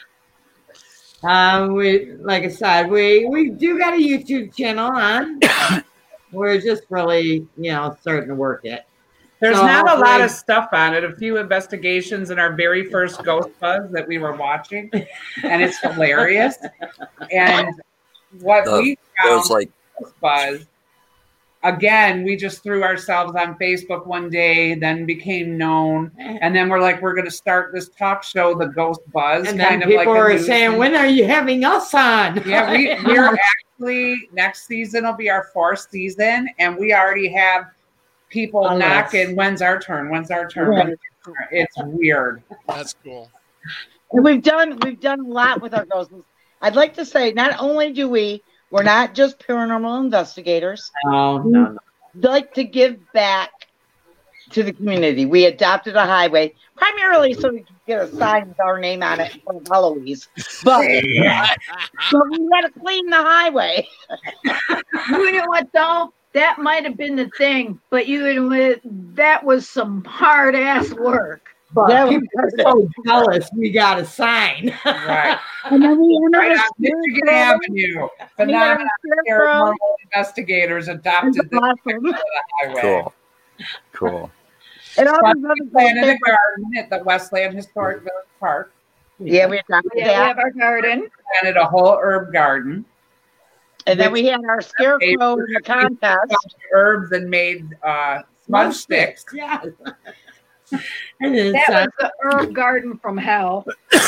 We, like I said, we do got a YouTube channel on. We're just really, starting to work it. There's So not a lot hopefully- of stuff on it. A few investigations in our very first Ghost Buzz that we were watching, and it's hilarious. And what we It found was like, Ghost Buzz, again, we just threw ourselves on Facebook one day, then became known, and then we're like, we're going to start this talk show, the Ghost Buzz, And then kind of people like a are news saying, thing. when are you having us on? Yeah, we're actually, next season will be our 4th season, and we already have people Oh, knocking, when's our turn? When's our turn? Yeah. When's our turn? It's weird. That's cool. And we've done a lot with our ghosts. I'd like to say, not only we're not just paranormal investigators. No. We'd like to give back to the community. We adopted a highway primarily so we could get a sign with our name on it for Eloise. But we had to clean the highway. You know what, though? That might have been the thing, but that was some hard ass work. But Yeah, people are so jealous we got a sign. Right. And then we Right entered on Michigan Avenue. Phenomenal Paranormal Investigators adopted the highway. cool. And all those other Planted a things. garden at the Westland Historic Village Park. Yeah, we adopted Yeah, we that. have our garden. Planted a whole herb garden. And then we had our scarecrow in the contest. Herbs and made smudge sticks. Yeah. And then That was the herb garden from hell.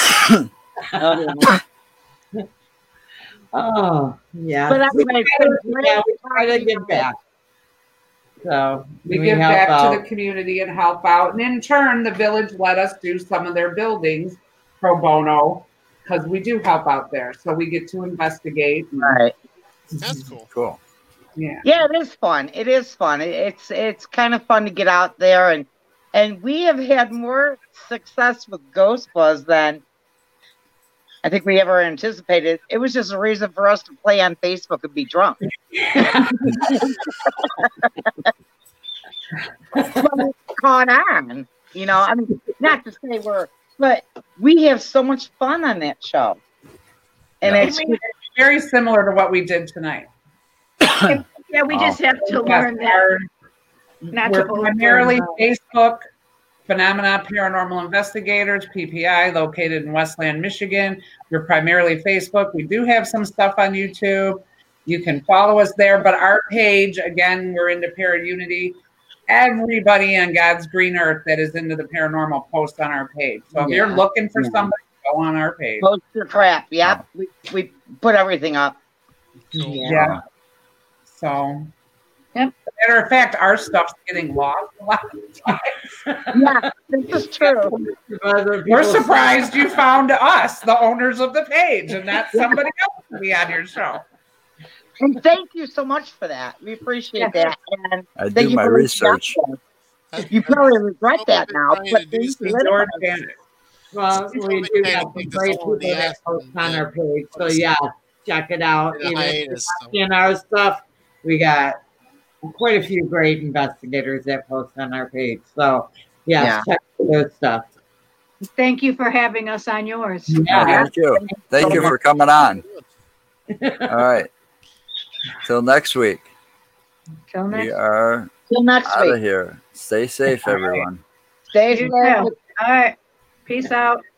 oh, yeah. But anyway, Yeah, we try to give back. So We give help back out. to the community and help out. And in turn, the village let us do some of their buildings pro bono because we do help out there. So we get to investigate. Right. That's cool. Cool. Yeah. Yeah, it is fun. It is fun. It's kind of fun to get out there and we have had more success with Ghost Buzz than I think we ever anticipated. It was just a reason for us to play on Facebook and be drunk. But it's caught on, I mean, not to say but we have so much fun on that show. And Yeah. it's Very similar to what we did tonight. Yeah, we just have to learn that. Not We're to overdo primarily it. Facebook, Phenomena Paranormal Investigators, PPI, located in Westland, Michigan. We're primarily Facebook. We do have some stuff on YouTube. You can follow us there. But our page, again, we're into Paraunity. Everybody on God's green earth that is into the paranormal posts on our page. So if you're looking for somebody Go on our page. Post your crap. Yep. We put everything up. Cool. Yeah. So. Yep. Matter of fact, our stuff's getting lost a lot of times. Yeah, this is true. We're surprised you found us, the owners of the page, and not somebody else to be on your show. And thank you so much for that. We appreciate that. And I thank do you my for research. You probably regret that now. But thank you. George Bannon. Well, we do have some great people that post on our page. So, yeah, check it out. In a Even if hiatus, you're not seeing our stuff, we got quite a few great investigators that post on our page. So, yes, check those stuff. Thank you for having us on yours. Yeah, thank you. Thank you for coming on. All right. Till next week. Till next We are Till next out of week. here. Stay safe, everyone. Stay You safe. too. All right. Peace out.